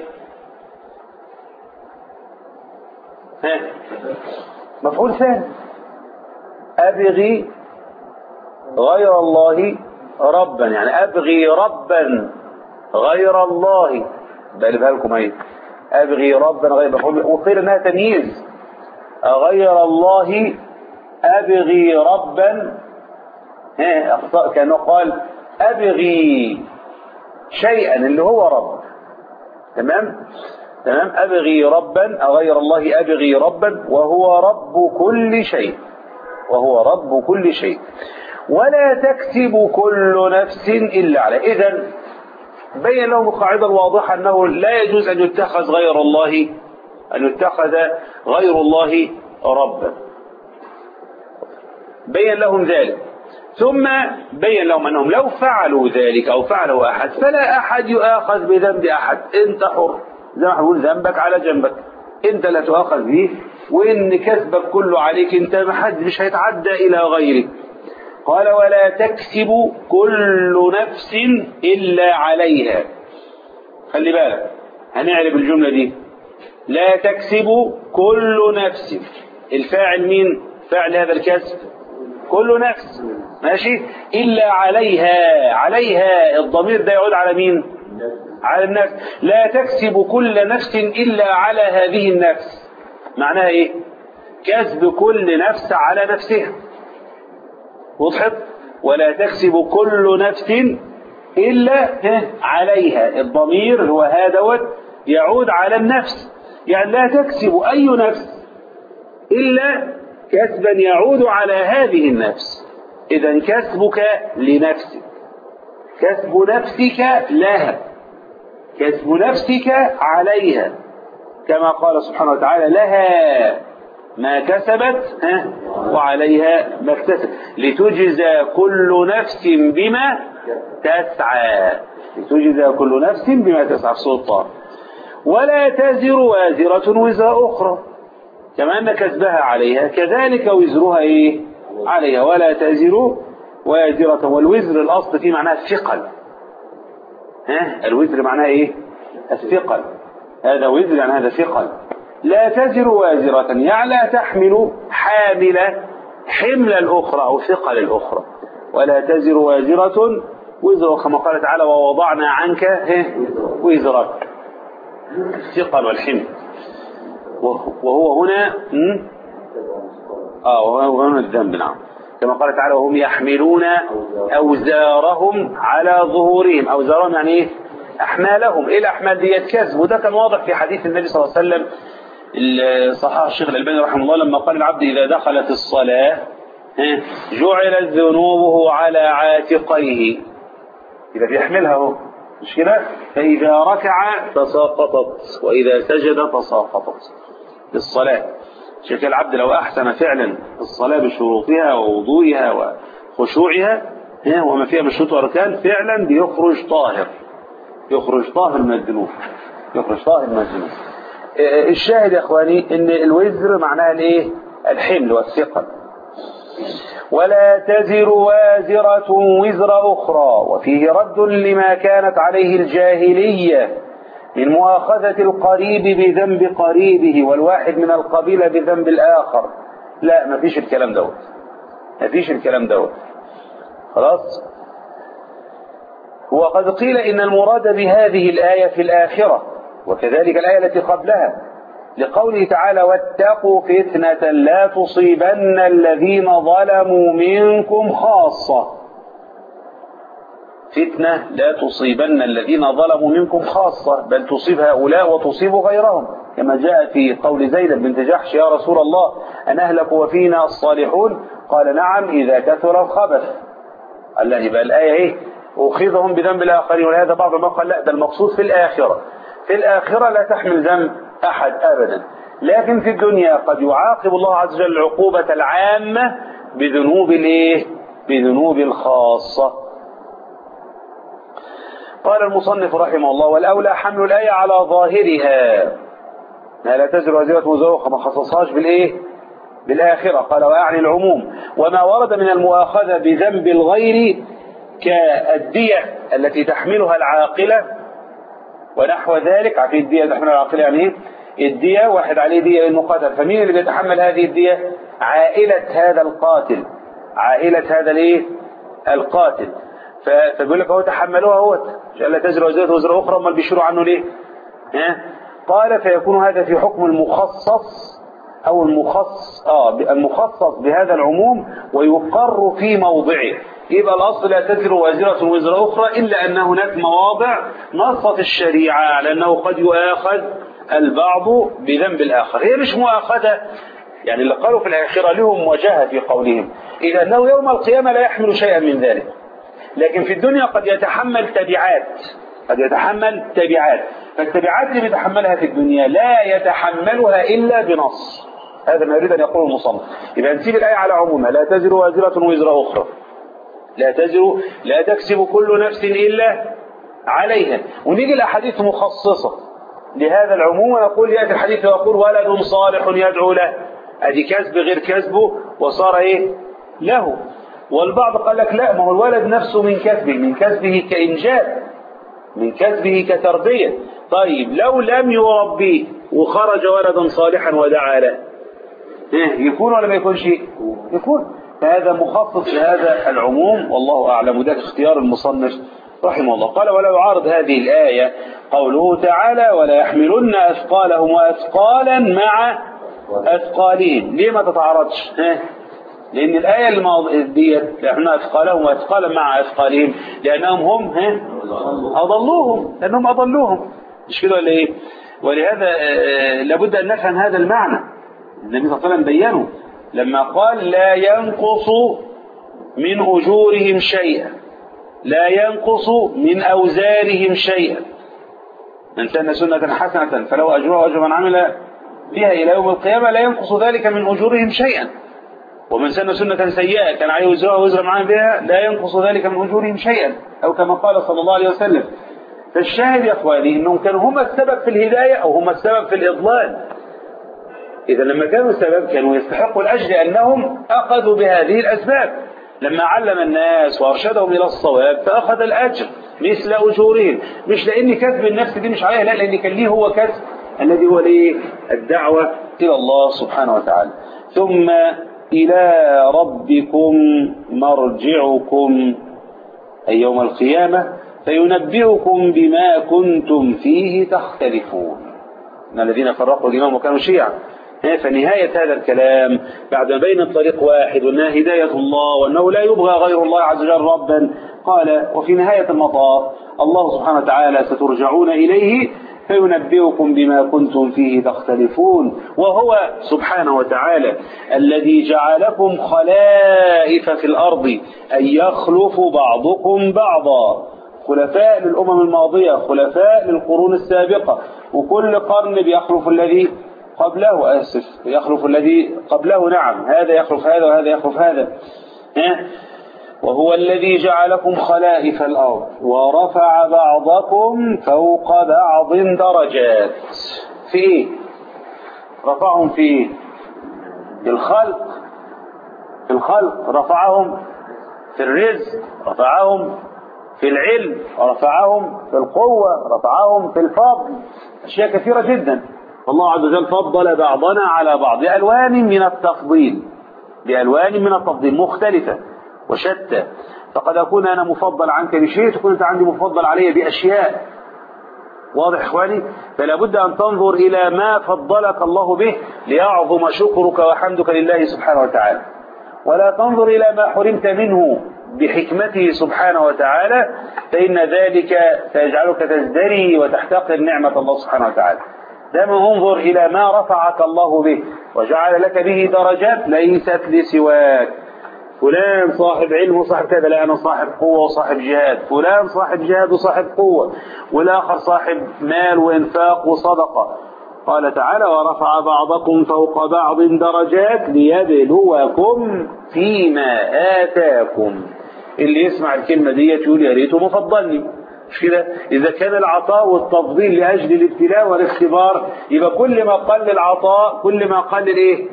مفعول ثاني. أبغي غير الله ربا، يعني أبغي ربا غير الله. بقلبها لكم اهي، أبغي ربا غير مفعول، وقيل انها تمييز. غير الله أبغي ربا، أخطأ كأنه قال أبغي شيئا اللي هو رب. تمام. أبغي ربا، غير الله أبغي ربا وهو رب كل شيء، وهو رب كل شيء، ولا تكسب كل نفس إلا عليه. إذن بين لهم القاعدة الواضحة أنه لا يجوز أن يتخذ غير الله ربا. بين لهم ذلك. ثم بين لهم أنهم لو فعلوا ذلك أو فعله أحد فلا أحد يؤاخذ بذنب أحد، أنت حر زي ما نقول ذنبك على جنبك، أنت لا تؤاخذ به، وإن كسبك كله عليك أنت، ما حد مش هيتعدى إلى غيرك. قال ولا تكسب كل نفس إلا عليها. خلي بالك هنعرف الجملة دي، لا تكسب كل نفس، الفاعل مين؟ فاعل هذا الكسب كل نفس، ماشي، إلا عليها. عليها الضمير ده يعود على مين؟ على النفس. لا تكسب كل نفس إلا على هذه النفس، معناها إيه؟ كسب كل نفس على نفسها. وضحت؟ ولا تكسب كل نفس إلا عليها، الضمير هو هذا يعود على النفس، يعني لا تكسب أي نفس إلا كسبا يعود على هذه النفس. إذا كسبك لنفسك، كسب نفسك لها، كسب نفسك عليها، كما قال سبحانه وتعالى لها ما كسبت وعليها ما اكتسبت لتجزى كل نفس بما تسعى، لتجزى كل نفس بما تسعى في سورة طه. ولا تزر وازرة وزر أخرى، كما أن كسبها عليها كذلك وزرها إيه؟ عليها. ولا تزر وازرة، والوزر الأصل فيه معناه الثقل، الوزر معناه إيه؟ الثقل، هذا وزر يعني هذا ثقل. لا تزر وازرة يعني لا تحمل حاملة حمل الأخرى أو ثقل الأخرى. ولا تزر وازرة وزر، كما قال تعالى ووضعنا عنك وزرك، الثقل والحمل. وهو هنا وهو هنا الذنب، نعم، كما قال تعالى وهم يحملون أوزارهم على ظهورهم. أوزارهم يعني إيه؟ أحمالهم. إيه الأحمال دي؟ كسب. وده كان واضح في حديث النبي صلى الله عليه وسلم صححه الشيخ الألباني رحمه الله لما قال العبد إذا دخلت الصلاة جعلت ذنوبه على عاتقيه، إذا بيحملها هو، مش كده؟ فإذا ركع تساقطت وإذا سجد تساقطت الصلاة. شيخ العبد لو أحسن فعلا الصلاة بشروطها ووضوئها وخشوعها وما فيها من شروط وأركان، فعلا بيخرج طاهر، يخرج طاهر من الذنوب، يخرج طاهر من الذنوب. الشاهد يا اخواني ان الوزر معناها الايه؟ الحمل والثقل. ولا تزر وازرة وزر اخرى، وفيه رد لما كانت عليه الجاهلية من مؤاخذة القريب بذنب قريبه والواحد من القبيلة بذنب الآخر. لا، ما فيش الكلام دوت، ما فيش الكلام دوت، خلاص. وقد قيل إن المراد بهذه الآية في الآخرة، وكذلك الآية التي قبلها، لقوله تعالى واتقوا فتنة لا تصيبن الذين ظلموا منكم خاصة. فتنة لا تصيبن الذين ظلموا منكم خاصة، بل تصيب هؤلاء وتصيب غيرهم، كما جاء في قول زينب بنت جحش يا رسول الله أنهلك وفينا الصالحون؟ قال نعم إذا كثر الخبث. قال له يبقى الآية إيه؟ أخذهم بذنب الآخرين. ولهذا بعض ما قال لا، ده المقصود في الآخرة، في الآخرة لا تحمل ذنب أحد أبدا، لكن في الدنيا قد يعاقب الله عز وجل العقوبة العامة بذنوب الإيه؟ بذنوب الخاصة. قال المصنف رحمه الله والأولى حمل الآية على ظاهرها، لا تزر وازرة وزر أخرى، ما خصصهاش بالإيه؟ بالآخرة. قال وأعني العموم وما ورد من المؤاخذة بذنب الغير كالدية التي تحملها العاقلة ونحو ذلك. عارفين الدية تحملها العاقلة يعني ايه؟ الدية واحد عليه دية لأنه قتل، فمين اللي بيتحمل هذه الدية؟ عائلة هذا القاتل، عائلة هذا الايه؟ القاتل. فبيقول لك هو تحملوها هو، مش قال لا تزر وزر وزر أخرى، امال بيشيروا عنه ليه؟ قال فيكون هذا في حكم المخصص أو المخصص بهذا العموم ويقر في موضعه. يبقى الأصل لا تزر وازرة وزر أخرى، إلا أن هناك مواضع نصت الشريعة على أنه قد يؤاخذ البعض بذنب الآخر. هي مش مؤاخذة، يعني اللي قالوا في الآخرة لهم وجهة في قولهم، إذا أنه يوم القيامة لا يحمل شيئا من ذلك، لكن في الدنيا قد يتحمل تبعات، قد يتحمل تبعات، فالتبعات اللي بيتحملها في الدنيا لا يتحملها إلا بنص. هذا ما يريد أن يقول المصنف. يبقى نسيب الآية على عمومها لا تزر وازرة وزر أخرى، لا تكسب كل نفس إلا عليها. ونيجي الأحاديث مخصصة لهذا العموم ونقول يأتي الحديث ويقول ولد صالح يدعو له، أدي كسب غير كسبه وصار إيه له. والبعض قال لك لا، ما هو الولد نفسه من كسبه كإنجاب، من كسبه كتربية. طيب لو لم يربيه وخرج ولدا صالحا ودعا له يكون ولا ما يكونش؟ يكون. فهذا مخصص لهذا العموم والله أعلم، وده اختيار المصنف رحمه الله. قال ولا يعارض هذه الآية قوله تعالى ولا يحملن أثقالهم وأثقالا مع أثقالهم. ليه ما تتعارضش؟ لأن الآية ديت احنا أثقالهم وأثقالا مع أثقالهم لأنهم هم أضلوهم، لأنهم أضلوهم، مش كده ولا إيه؟ ولهذا لابد أن نفهم هذا المعنى. النبي صلى الله عليه وسلم بيّنه لما قال لا ينقص من أجورهم شيئا، لا ينقص من أوزارهم شيئا، من سن سنة حسنة فله أجرها وأجر من عمل فيها إلى يوم القيامة لا ينقص ذلك من أجورهم شيئا، ومن سن سنة سيئة كان عليه وزرها وزر من عمل بها لا ينقص ذلك من أجورهم شيئا، أو كما قال صلى الله عليه وسلم. فالشاهد يا أخواني أنهم كانوا هم السبب في الهداية أو هم السبب في الإضلال. إذا لما كانوا السبب كانوا يستحقوا الأجر لأنهم أخذوا بهذه الأسباب. لما علم الناس وأرشدهم إلى الصواب فأخذ الأجر مثل أجورهم، مش لأن كسب النفس دي مش عليها، لا، لأن كان ليه هو كسب الذي هو ليه الدعوة إلى الله سبحانه وتعالى. ثم إلى ربكم مرجعكم أي يوم القيامة فينبئكم بما كنتم فيه تختلفون. من الذين فرقوا الإمام وكانوا شيعا. فنهاية هذا الكلام بعد ما بين الطريق واحد وأنها هداية الله وأنه لا يبغى غير الله عز وجل ربا، قال وفي نهاية المطاف الله سبحانه وتعالى سترجعون إليه فينبئكم بما كنتم فيه تختلفون، وهو سبحانه وتعالى الذي جعلكم خلائف في الأرض أن يخلف بعضكم بعضا، خلفاء للأمم الماضية، خلفاء للقرون السابقة، وكل قرن بيخلف الذي قبله، يخلف الذي قبله، نعم، هذا يخلف هذا وهذا يخلف هذا. وهو الذي جعلكم خلائف الأرض ورفع بعضكم فوق بعض درجات. في إيه؟ رفعهم في إيه؟ في الخلق، في الخلق رفعهم، في الرزق رفعهم، في العلم رفعهم، في القوة رفعهم، في الفضل، أشياء كثيرة جدا. الله عز وجل فضل بعضنا على بعض بألوان من التفضيل، بألوان من التفضيل مختلفة وشتى. فقد أكون أنا مفضل عنك بشيء تكون أنت عندي مفضل علي بأشياء. واضح إخواني؟ فلا بد أن تنظر إلى ما فضلك الله به ليعظم شكرك وحمدك لله سبحانه وتعالى، ولا تنظر إلى ما حرمت منه بحكمته سبحانه وتعالى، فإن ذلك سيجعلك تزدري وتحتقر نعمة الله سبحانه وتعالى. دائما انظر إلى ما رفعك الله به وجعل لك به درجات ليست لسواك. فلان صاحب علم وصاحب كذا، لا، أنا صاحب قوة وصاحب جهاد، فلان صاحب جهاد وصاحب قوة، والآخر صاحب مال وإنفاق وصدقة. قال تعالى ورفع بعضكم فوق بعض درجات ليبلوكم فيما آتاكم. اللي يسمع الكلمة دي يقول يا ريته مفضلني، مش كده؟ إذا كان العطاء والتفضيل لأجل الابتلاء والاختبار يبقى كل ما قل العطاء كل ما قل الإيه؟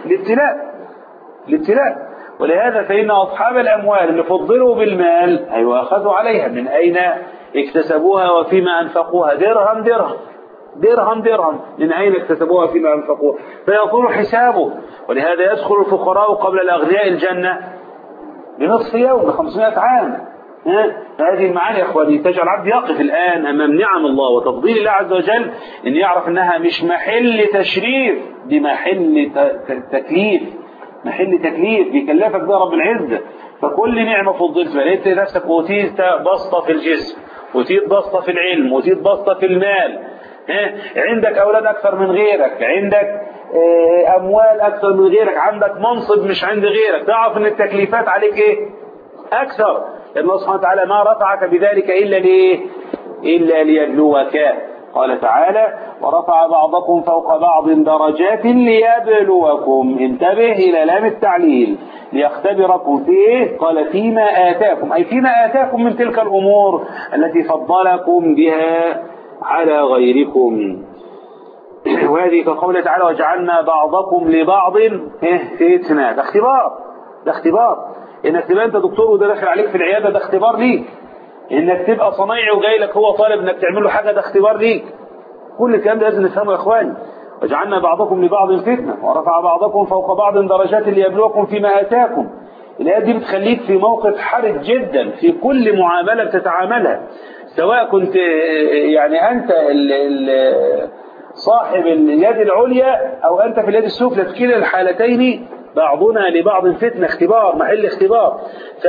الابتلاء. ولهذا فإن أصحاب الأموال اللي فضلوا بالمال هيؤاخذوا عليها. من أين اكتسبوها وفيما أنفقوها؟ درهم من أين اكتسبوها فيما أنفقوها؟ فيطول حسابه. ولهذا يدخل الفقراء قبل الأغنياء الجنة بنصف يوم، ب500 عام. هذه المعاني يا أخواني تجعل العبد يقف الآن أمام نعم الله وتفضيل الله عز وجل، إن يعرف أنها مش محل تشريف، دي محل تكليف، محل تكليف بيكلفك ده رب العزة. فكل نعمة فضلت بها لقيت نفسك أوتيت بسطة في الجسم، أوتيت بسطة في العلم، أوتيت بسطة في المال، عندك أولاد أكثر من غيرك، عندك أموال أكثر من غيرك، عندك منصب مش عند غيرك، تعرف أن التكليفات عليك إيه؟ أكثر. لأن الله سبحانه وتعالى ما رفعك بذلك إلا ليه؟ إلا ليبلوك. قال تعالى ورفع بعضكم فوق بعض درجات ليبلوكم. انتبه إلى لام التعليل، ليختبركم فيه. قال فيما آتاكم، أي فيما آتاكم من تلك الأمور التي فضلكم بها على غيركم. وهذه كقوله تعالى وجعلنا بعضكم لبعض فتنة. ده اختبار، ده اختبار. انك تبقى انت دكتور وده داخل عليك في العيادة، ده اختبار ليك. انك تبقى صنايعي وجاي لك هو طالب انك تعمل له حاجة، ده اختبار ليك. كل الكلام ده لازم نفهمه يا اخواني. وجعلنا بعضكم لبعض فتنة ورفع بعضكم فوق بعض درجات ليبلوكم فيما آتاكم. الآيات دي بتخليك في موقف حرج جدا في كل معاملة بتتعاملها، سواء كنت يعني أنت صاحب اليد العليا أو أنت في اليد السفلى. في كلا الحالتين بعضنا لبعض فتنة، اختبار، محل اختبار.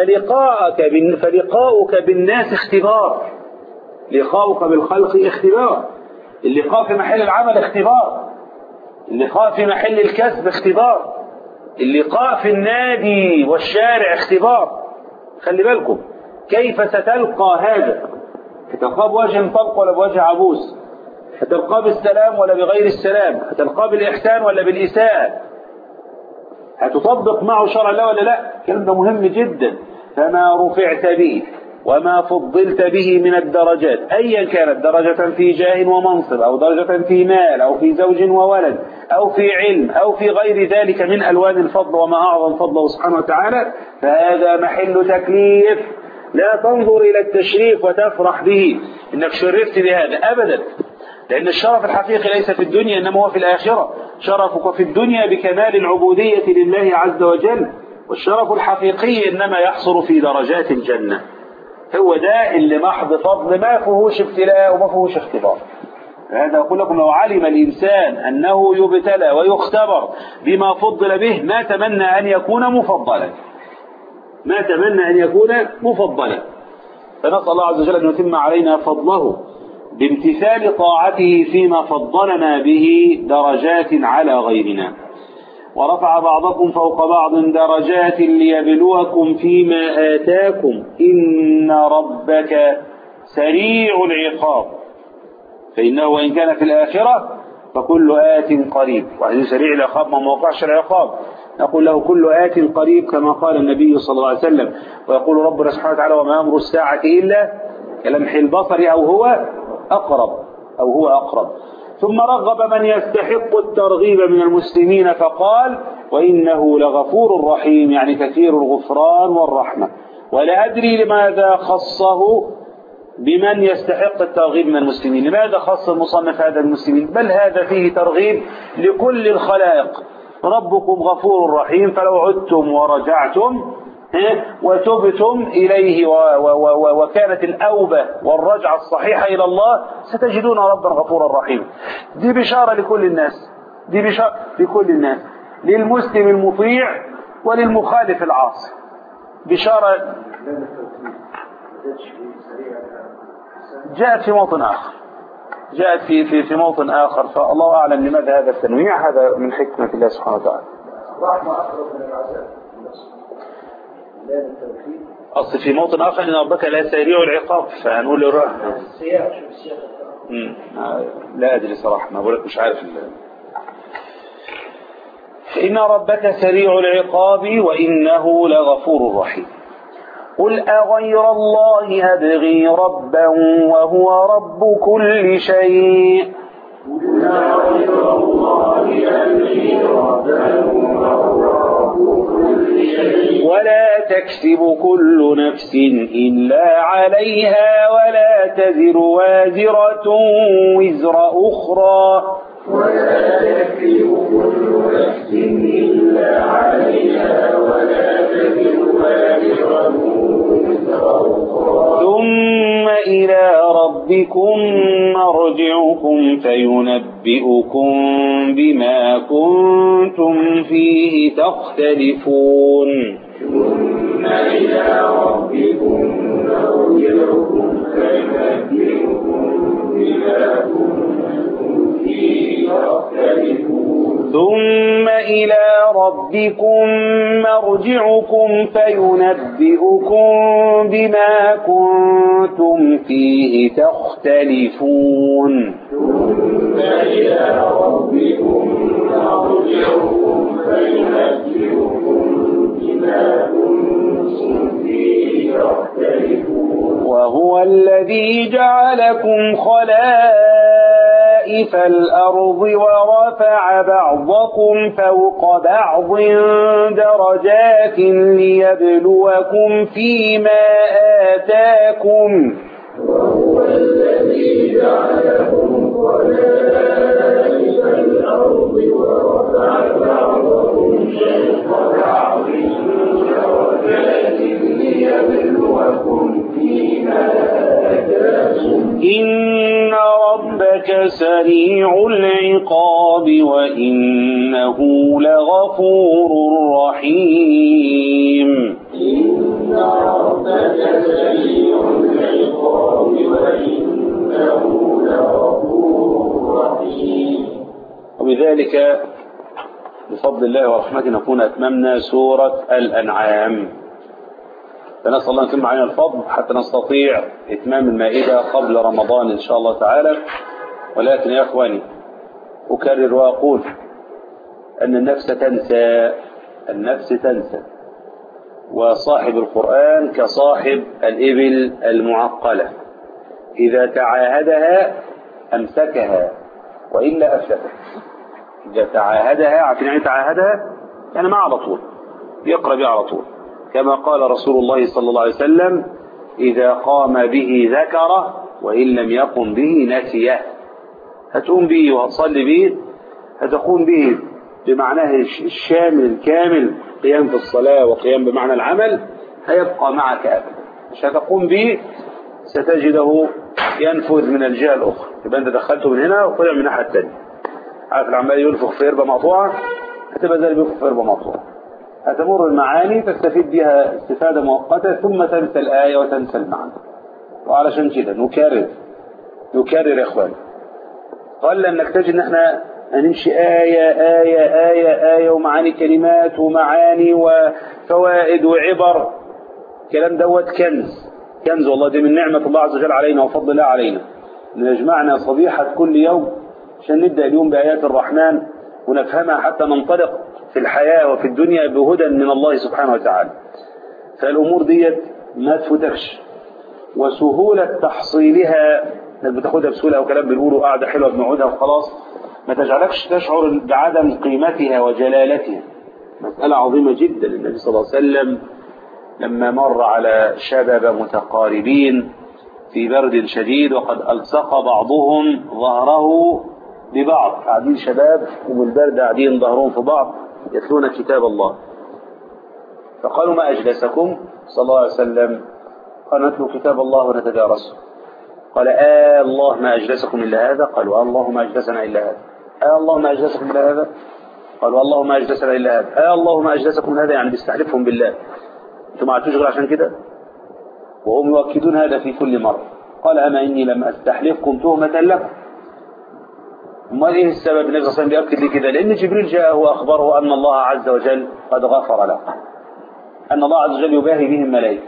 فلقاؤك بالناس اختبار، لقاؤك بالخلق اختبار، اللقاء في محل العمل اختبار، اللقاء في محل الكسب اختبار، اللقاء في النادي والشارع اختبار. خلي بالكم كيف ستلقى هذا، هتلقاه بوجه طلق ولا بوجه عبوس، هتلقاه بالسلام ولا بغير السلام، هتلقاه بالإحسان ولا بالإساءة، هتطبق معه شرع الله ولا لا. الكلام ده مهم جدا. فما رفعت به وما فضلت به من الدرجات، أيا كانت درجة في جاه ومنصب أو درجة في مال أو في زوج وولد أو في علم أو في غير ذلك من ألوان الفضل، وما أعظم فضله سبحانه وتعالى، فهذا محل تكليف. لا تنظر إلى التشريف وتفرح به إنك شرفت بهذا أبدا، لأن الشرف الحقيقي ليس في الدنيا إنما هو في الآخرة. شرفك في الدنيا بكمال العبودية لله عز وجل، والشرف الحقيقي إنما يحصل في درجات الجنة. هو ده اللي محض فضل، ما فيهوش ابتلاء وما فيهوش اختبار. هذا أقول لكم لو علم الإنسان أنه يبتلى ويختبر بما فضل به ما تمنى أن يكون مفضلا، ما تمنى أن يكون مفضلا. فنسأل الله عز وجل أن يتم علينا فضله بامتثال طاعته فيما فضلنا به درجات على غيرنا. ورفع بعضكم فوق بعض درجات ليبلوكم فيما آتاكم إن ربك سريع العقاب، فإنه وإن كان في الآخرة فكل آت قريب. وهذه سريع العقاب ما موقعش العقاب، نقول له كل آت قريب كما قال النبي صلى الله عليه وسلم. ويقول ربنا سبحانه وتعالى وما أمر الساعة إلا كلمح البصر أو هو أقرب. ثم رغب من يستحق الترغيب من المسلمين فقال وإنه لغفور رحيم، يعني كثير الغفران والرحمة. ولا أدري لماذا خصه بمن يستحق الترغيب من المسلمين، لماذا خص المصنف هذا المسلمين؟ بل هذا فيه ترغيب لكل الخلائق. ربكم غفور رحيم، فلو عدتم ورجعتم وتبتم إليه وكانت الأوبة والرجعة الصحيحة إلى الله ستجدون ربا غفورا رحيما. دي بشارة لكل الناس، دي بشارة لكل الناس، للمسلم المطيع وللمخالف العاصي. بشارة جاءت في موطن آخر، جاءت في موطن آخر، فالله أعلم لماذا هذا التنويع. هذا من حكمة الله سبحانه وتعالى. أصل في موطن آخر إن ربك لا سريع العقاب، فهنقول له لا أدري صراحة، ما بقولك مش عارف. إن ربك سريع العقاب وإنه لغفور رحيم. قل أغير الله أبغي ربا وهو رب كل شيء. قل أغير الله أبغي ربا وهو رب كل شيء. ولا تكسب كل نفس إلا عليها ولا تزر وازرة وزر أخرى. ولا تكسب كل نفس إلا عليها ولا تزر وازرة وزر أخرى. ثم إلى ربكم مرجعكم فينبئكم بما كنتم فيه تختلفون. ثم إلى ربكم مرجعكم فينبئكم بما كنتم فيه تختلفون. ثم إلى ربكم مرجعكم فينبئكم بما كنتم فيه تختلفون ثم إلى ربكم مرجعكم فينبئكم بما كنتم فيه تختلفون وهو الذي جعلكم خلائف الأرض ورفع بعضكم فوق بعض درجات ليبلوكم فيما آتاكم وهو الذي جعلكم خلائف الأرض ورفع بعضكم فوق بعض درجات ليبلوكم فيما آتاكم إن ربك سريع العقاب وإنه لغفور رحيم إن ربك سريع العقاب وإنه لغفور رحيم. وبذلك بفضل الله ورحمته نكون أتممنا سورة الأنعام، فنسأل الله أن يتم علينا الفضل حتى نستطيع إتمام المائدة قبل رمضان إن شاء الله تعالى. ولكن يا أخواني أكرر وأقول أن النفس تنسى، وصاحب القرآن كصاحب الإبل المعقلة، إذا تعاهدها أمسكها وإلا أفلتت. إذا تعاهدها، عارفين يعني تعاهدها؟ يعني ما على طول يقرأ بها على طول، كما قال رسول الله صلى الله عليه وسلم: إذا قام به ذكره وإن لم يقم به نسيه. هتقوم به وهتصلي به، هتقوم به بمعناه الشامل الكامل، قيام في الصلاة وقيام بمعنى العمل، هيبقى معك أبدا. مش هتقوم به ستجده ينفذ من الجهة الأخرى، يبقى أنت دخلته من هنا وطلع من الناحية الثانية. عارف العمال ينفخ في هربة مقطوعة، هتبقى زي اللي بينفخ في هربة مقطوعة. هتمر المعاني تستفيد بها استفادة مؤقتة ثم تنسى الآية وتنسى المعنى. وعلشان كده نكرر يا إخواني، قال أنك تجد أن احنا هنمشي آية ومعاني كلمات ومعاني وفوائد وعبر. الكلام دوت كنز والله، دي من نعمة الله عز وجل علينا وفضل الله علينا، أن يجمعنا صبيحة كل يوم عشان نبدأ اليوم بآيات الرحمن ونفهمها حتى ننطلق في الحياة وفي الدنيا بهدى من الله سبحانه وتعالى. فالأمور ديت ما تفوتكش، وسهولة تحصيلها انك بتاخدها بسهولة، وكلام بنقوله قاعدة حلوة بنقعدها وخلاص، ما تجعلكش تشعر بعدم قيمتها وجلالتها. مسألة عظيمة جدا. النبي صلى الله عليه وسلم لما مر على شباب متقاربين في برد شديد وقد ألصق بعضهم ظهره ببعض، قاعدين شباب وبالبرد قاعدين ظهرهم في بعض يتلون كتاب الله، فقالوا: ما أجلسكم؟ صلى الله عليه وسلم قال: نتلو كتاب الله ونتدارسه. قال: الله ما أجلسكم إلا هذا؟ قالوا: الله ما أجلسنا إلا هذا. الله ما أجلسكم إلا هذا؟ قالوا: الله ما أجلسنا إلا هذا. الله ما أجلسكم هذا، يعني بيستحلفهم بالله، أنتم ما عدتوش غير عشان كده؟ وهم يؤكدون هذا في كل مرة. قال: أما إني لم أستحلفكم تهمة لكم. امال ايه السبب؟ النبي صلى الله عليه وسلم بيأكد لي كده لأن جبريل جاءه وأخبره أن الله عز وجل قد غفر له، أن الله عز وجل يباهي به الملائكة.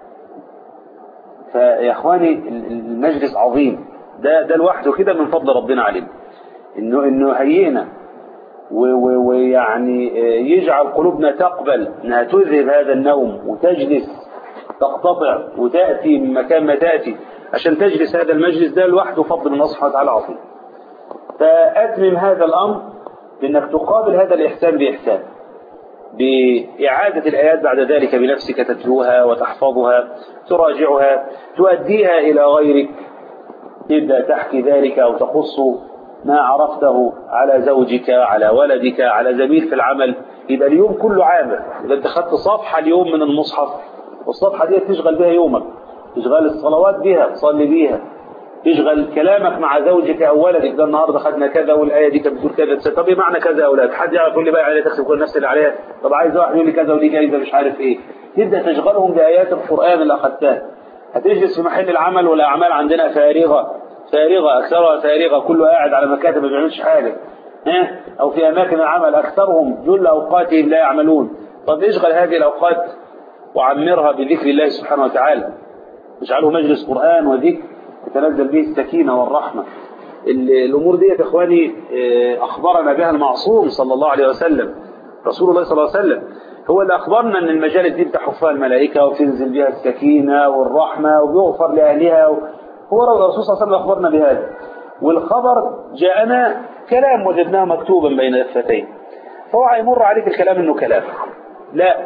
فيا إخواني المجلس عظيم، ده لوحده كده من فضل ربنا علينا، إنه هيئنا ويعني يجعل قلوبنا تقبل أنها تذهب هذا النوم وتجلس تقتطع وتأتي من مكان ما تأتي عشان تجلس هذا المجلس. ده لوحده فضل من الله سبحانه وتعالى عظيم. فأتمم هذا الأمر بأنك تقابل هذا الإحسان بإحسان، بإعادة الآيات بعد ذلك بنفسك تتلوها وتحفظها تراجعها تؤديها إلى غيرك، تبدأ تحكي ذلك أو تقص ما عرفته على زوجك على ولدك على زميل في العمل. يبقى اليوم كله عامل. إذا أنت خدت صفحة اليوم من المصحف والصفحة دي تشغل بها يومك، تشغل الصلوات بها تصلي بيها، تشغل كلامك مع زوجك أو ولدك، ده النهارده خدنا كذا والآية دي كانت بتقول كذا، طب ايه معنى كذا يا أولاد؟ حد يعرف يقول لي بقى عليها تكتب كل نفس اللي عليها؟ طب عايز واحد يقول لي كذا ودي جايزة مش عارف ايه. تبدأ تشغلهم بآيات القرآن اللي أخذتها. هتجلس في محل العمل والأعمال عندنا فارغة أكثرها فارغة، كله قاعد على مكاتب ما بيعملش حاجة. أو في أماكن العمل أكثرهم جل أوقاتهم لا يعملون. طب اشغل هذه الأوقات وعمرها بذكر الله سبحانه وتعالى، اجعله مجلس قرآن وذكر تتنزل به السكينة والرحمة. الأمور دي يا إخواني أخبرنا بها المعصوم صلى الله عليه وسلم، رسول الله صلى الله عليه وسلم هو اللي أخبرنا أن المجالس دي بتحفها الملائكة وتنزل بها السكينة والرحمة وبيغفر لأهلها. هو الرسول صلى الله عليه وسلم أخبرنا بهذا، والخبر جاءنا كلام وجدناه مكتوبا بين دفتين، فهو هيمر عليك الكلام إنه كلام. لا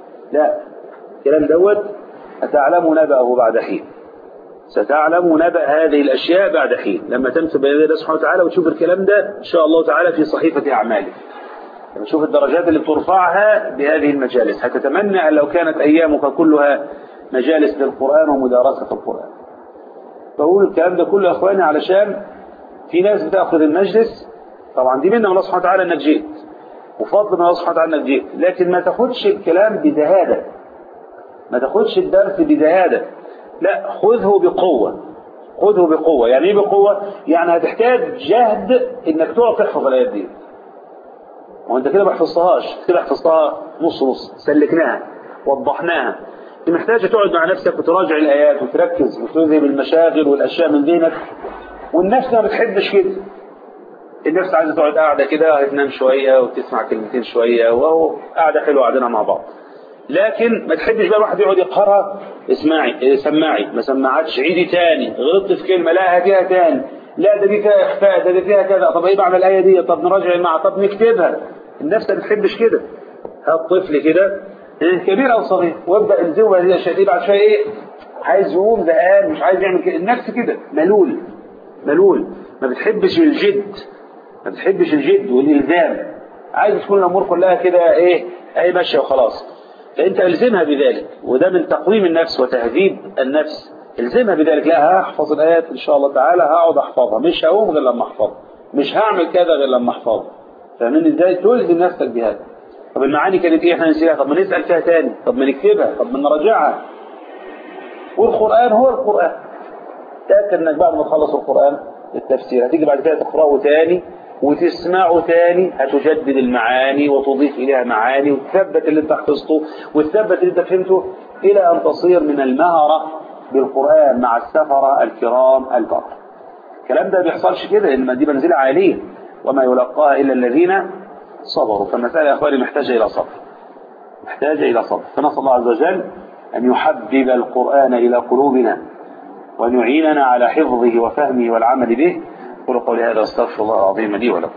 الكلام دوت ستعلم نبأه بعد حين، ستعلم نبأ هذه الأشياء بعد حين لما تمسك بين يدي الله سبحانه وتعالى وتشوف الكلام ده إن شاء الله تعالى في صحيفة أعمالك. لما تشوف الدرجات اللي بترفعها بهذه المجالس هتتمنى أن لو كانت أيامك كلها مجالس للقرآن ومدارسة القرآن. فأقول الكلام ده كله يا أخواني علشان في ناس بتأخذ المجلس، طبعا دي منه من الله سبحانه وتعالى أنك جيت، وفضل من الله سبحانه وتعالى أنك جيت، لكن ما تاخدش الكلام بدهادة، ما تاخدش الدرس بدهادة، لا خذه بقوة، خذه بقوة. يعني ايه بقوة؟ يعني هتحتاج جهد انك تقعد تحفظ الآيات دي، وانت كده ما حفظتهاش، كده حفظتها نص نص، سلكناها وضحناها. انت محتاج تقعد مع نفسك وتراجع الآيات وتركز وتذهب المشاغل والأشياء من ذهنك. والنفس ما بتحبش كده، النفس عايزة تقعد قاعدة كده هتنام شوية وتسمع كلمتين شوية وهو قاعدة حلوة قاعدين مع بعض. لكن ما تحبش بقى الواحد يقعد يقرأ اسمعي سماعي ما سمعتش عيدي تاني، غلطت في كلمة لا هاتيها تاني، لا ده دي فيها إخفاء، ده دي فيها كذا، طب ايه معنى الآية دي، طب نراجع المعنى، طب نكتبها. النفس ما بتحبش كده. هات طفل كده كبير أو صغير وابدأ الزوجة هذه الأشياء دي، بعد شوية ايه عايز يقوم زهقان مش عايز يعمل كده. النفس كده ملول ما بتحبش الجد، ما بتحبش الجد والإلزام، عايز تكون الأمور كلها كده ايه اهي ماشية وخلاص. فأنت الزمها بذلك، وده من تقويم النفس وتهذيب النفس. الزمها بذلك، لا هحفظ الآيات إن شاء الله تعالى، هقعد أحفظها، مش هقوم غير لما أحفظها، مش هعمل كذا غير لما أحفظها. فاهمين إزاي؟ تلزم نفسك بهذا. طب المعاني كانت إيه؟ إحنا نسيها، طب ما نسأل فيها تاني، طب ما نكتبها، طب ما نراجعها. والقرآن هو القرآن. تأكد إنك بعد ما تخلص القرآن التفسير هتيجي بعد كده تقرأه تاني وتسمعه تاني، هتجدد المعاني وتضيف إليها معاني وتثبت اللي انت حفظته وتثبت اللي انت فهمته إلى أن تصير من المهرة بالقرآن مع السفرة الكرام البرر. الكلام ده بيحصلش كده، إنما دي منزلة عالية وما يلقاها إلا الذين صبروا. فالمسألة يا أخواني محتاجة إلى صبر، محتاجة إلى صبر. فنسأل الله عز وجل أن يحبب القرآن إلى قلوبنا وأن يعيننا على حفظه وفهمه والعمل به. قولوا قولي هذا واستغفر الله العظيم لي ولكم.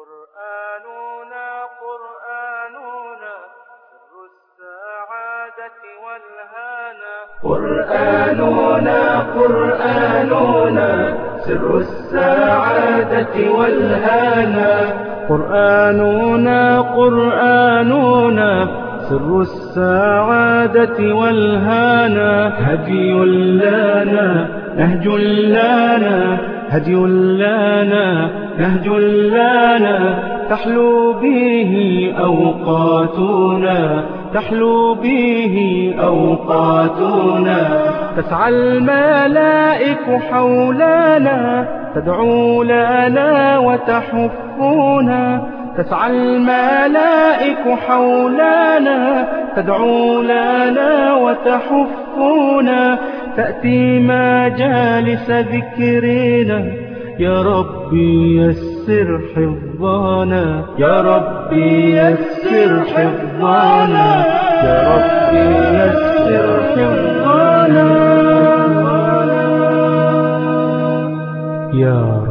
قرآننا سر السعادة والهانا، قرآننا سر السعادة والهانا، قرآننا سر السعادة والهانا، هدي لنا نهج لنا، هدي لنا نهج لنا، تحلو به أوقاتنا، تحلو به أوقاتنا، تسعى الملائك حولنا تدعو لنا وتحفنا، تسعى الملائك حولنا تدعو لنا وتحفنا، تأتي مجالس ذكرنا، يا ربي يسر حفظنا، يا ربي يسر حفظنا، يا ربي يسر حفظنا، يا رب.